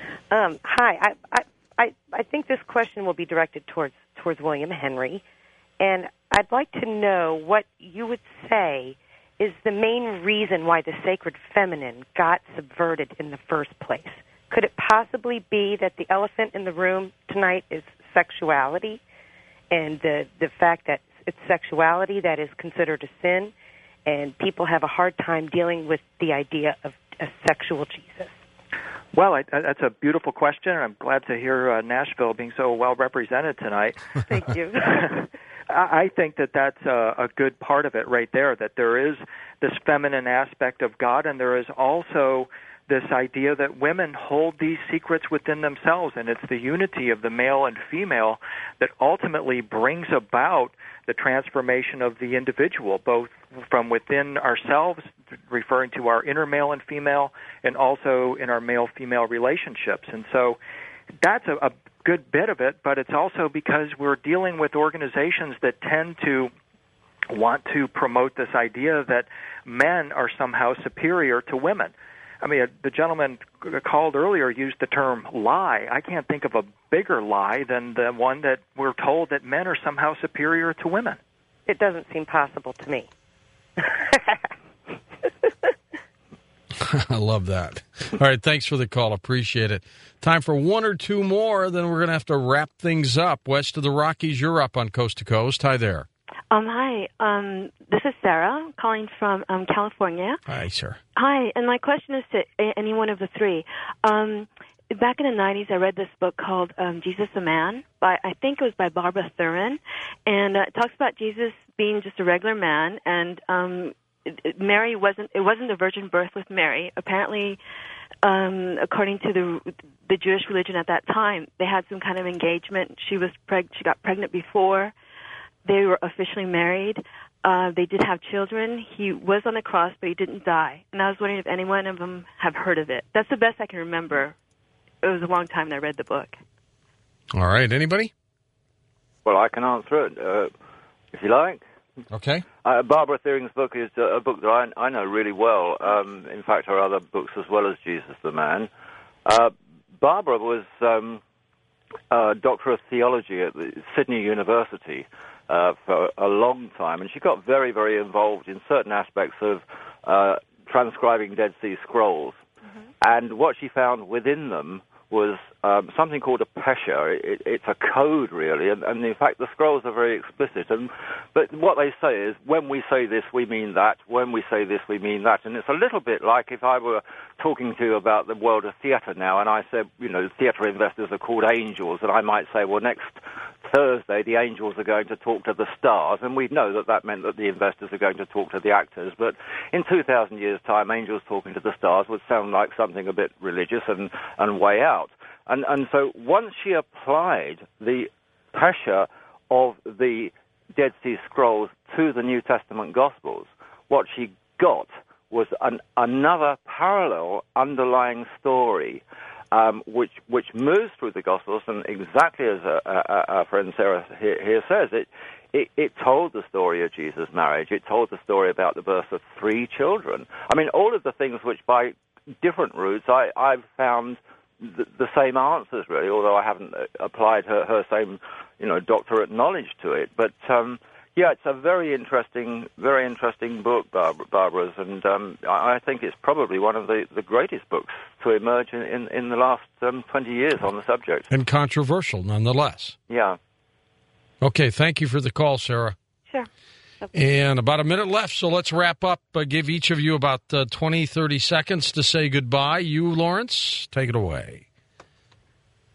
Hi, I think this question will be directed towards William Henry, and I'd like to know what you would say is the main reason why the sacred feminine got subverted in the first place. Could it possibly be that the elephant in the room tonight is sexuality, and the fact that it's sexuality that is considered a sin, and people have a hard time dealing with the idea of a sexual Jesus?
Well, that's a beautiful question, and I'm glad to hear Nashville being so well represented tonight.
Thank you.
I think that that's a good part of it right there, that there is this feminine aspect of God, and there is also this idea that women hold these secrets within themselves, and it's the unity of the male and female that ultimately brings about the transformation of the individual, both from within ourselves, referring to our inner male and female, and also in our male-female relationships. And so that's a good bit of it, but it's also because we're dealing with organizations that tend to want to promote this idea that men are somehow superior to women. I mean, the gentleman called earlier used the term lie. I can't think of a bigger lie than the one that we're told that men are somehow superior to women.
It doesn't seem possible to me.
I love that. All right, thanks for the call. Appreciate it. Time for one or two more, then we're going to have to wrap things up. West of the Rockies, you're up on Coast to Coast. Hi there.
Hi, this is Sarah calling from California.
Hi, sir.
Hi, and my question is to any one of the three. Back in the 90s, I read this book called Jesus the Man. I think it was by Barbara Thurin, and it talks about Jesus being just a regular man, and Mary wasn't a virgin birth with Mary. Apparently, according to the Jewish religion at that time, they had some kind of engagement. She got pregnant before they were officially married. They did have children. He was on the cross, but he didn't die. And I was wondering if any one of them have heard of it. That's the best I can remember. It was a long time that I read the book.
All right. Anybody?
Well, I can answer it, if you like.
Okay.
Barbara Thurin's book is a book that I know really well. In fact, her other books as well as Jesus the Man. Barbara was a doctor of theology at the Sydney University for a long time, and she got very, very involved in certain aspects of transcribing Dead Sea Scrolls. Mm-hmm. And what she found within them was something called a pesha. It's a code, really, and in fact the scrolls are very explicit. But what they say is, when we say this, we mean that. When we say this, we mean that. And it's a little bit like if I were talking to you about the world of theatre now, and I said, theatre investors are called angels, and I might say, well, next Thursday the angels are going to talk to the stars, and we'd know that meant that the investors are going to talk to the actors. But in 2,000 years' time, angels talking to the stars would sound like something a bit religious and way out. And so once she applied the pesha of the Dead Sea Scrolls to the New Testament Gospels, what she got was another parallel underlying story, which moves through the Gospels, and exactly as our friend Sarah here says, it told the story of Jesus' marriage. It told the story about the birth of 3 children. I mean, all of the things which by different routes I've found the same answers, really, although I haven't applied her same, doctorate knowledge to it. But, it's a very interesting book, Barbara's, and I think it's probably one of the greatest books to emerge in the last 20 years on the subject.
And controversial, nonetheless.
Yeah.
Okay, thank you for the call, Sarah.
Sure.
And about a minute left, so let's wrap up. Give each of you about 20, 30 seconds to say goodbye. You, Lawrence, take it away.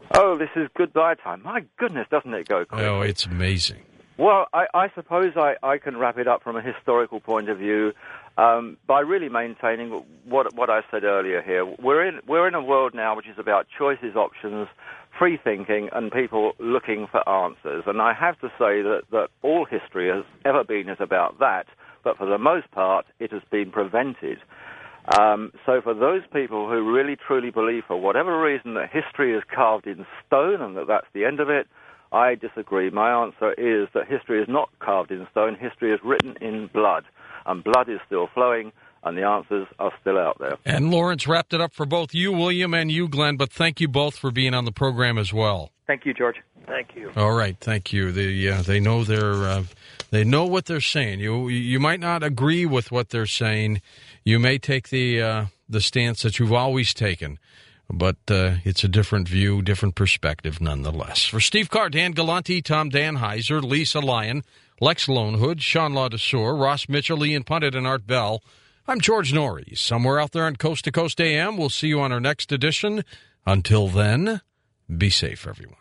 Oh, this is goodbye time. My goodness, doesn't it go quickly?
Oh, it's amazing.
Well, I suppose I can wrap it up from a historical point of view by really maintaining what I said earlier here. We're in a world now which is about choices, options, free thinking, and people looking for answers. And I have to say that all history has ever been is about that, but for the most part, it has been prevented. So for those people who really truly believe, for whatever reason, that history is carved in stone and that that's the end of it, I disagree. My answer is that history is not carved in stone. History is written in blood, and blood is still flowing, and the answers are still out there.
And Lawrence wrapped it up for both you, William, and you, Glenn, but thank you both for being on the program as well.
Thank you, George.
Thank you.
All right, thank you. They know they know what they're saying. You might not agree with what they're saying. You may take the stance that you've always taken, but it's a different view, different perspective nonetheless. For Steve Carr, Dan Galante, Tom Danheiser, Lisa Lyon, Lex Lonehood, Sean LaDesseur, Ross Mitchell, Ian Punnett, and Art Bell, I'm George Norrie. Somewhere out there on Coast to Coast AM. We'll see you on our next edition. Until then, be safe, everyone.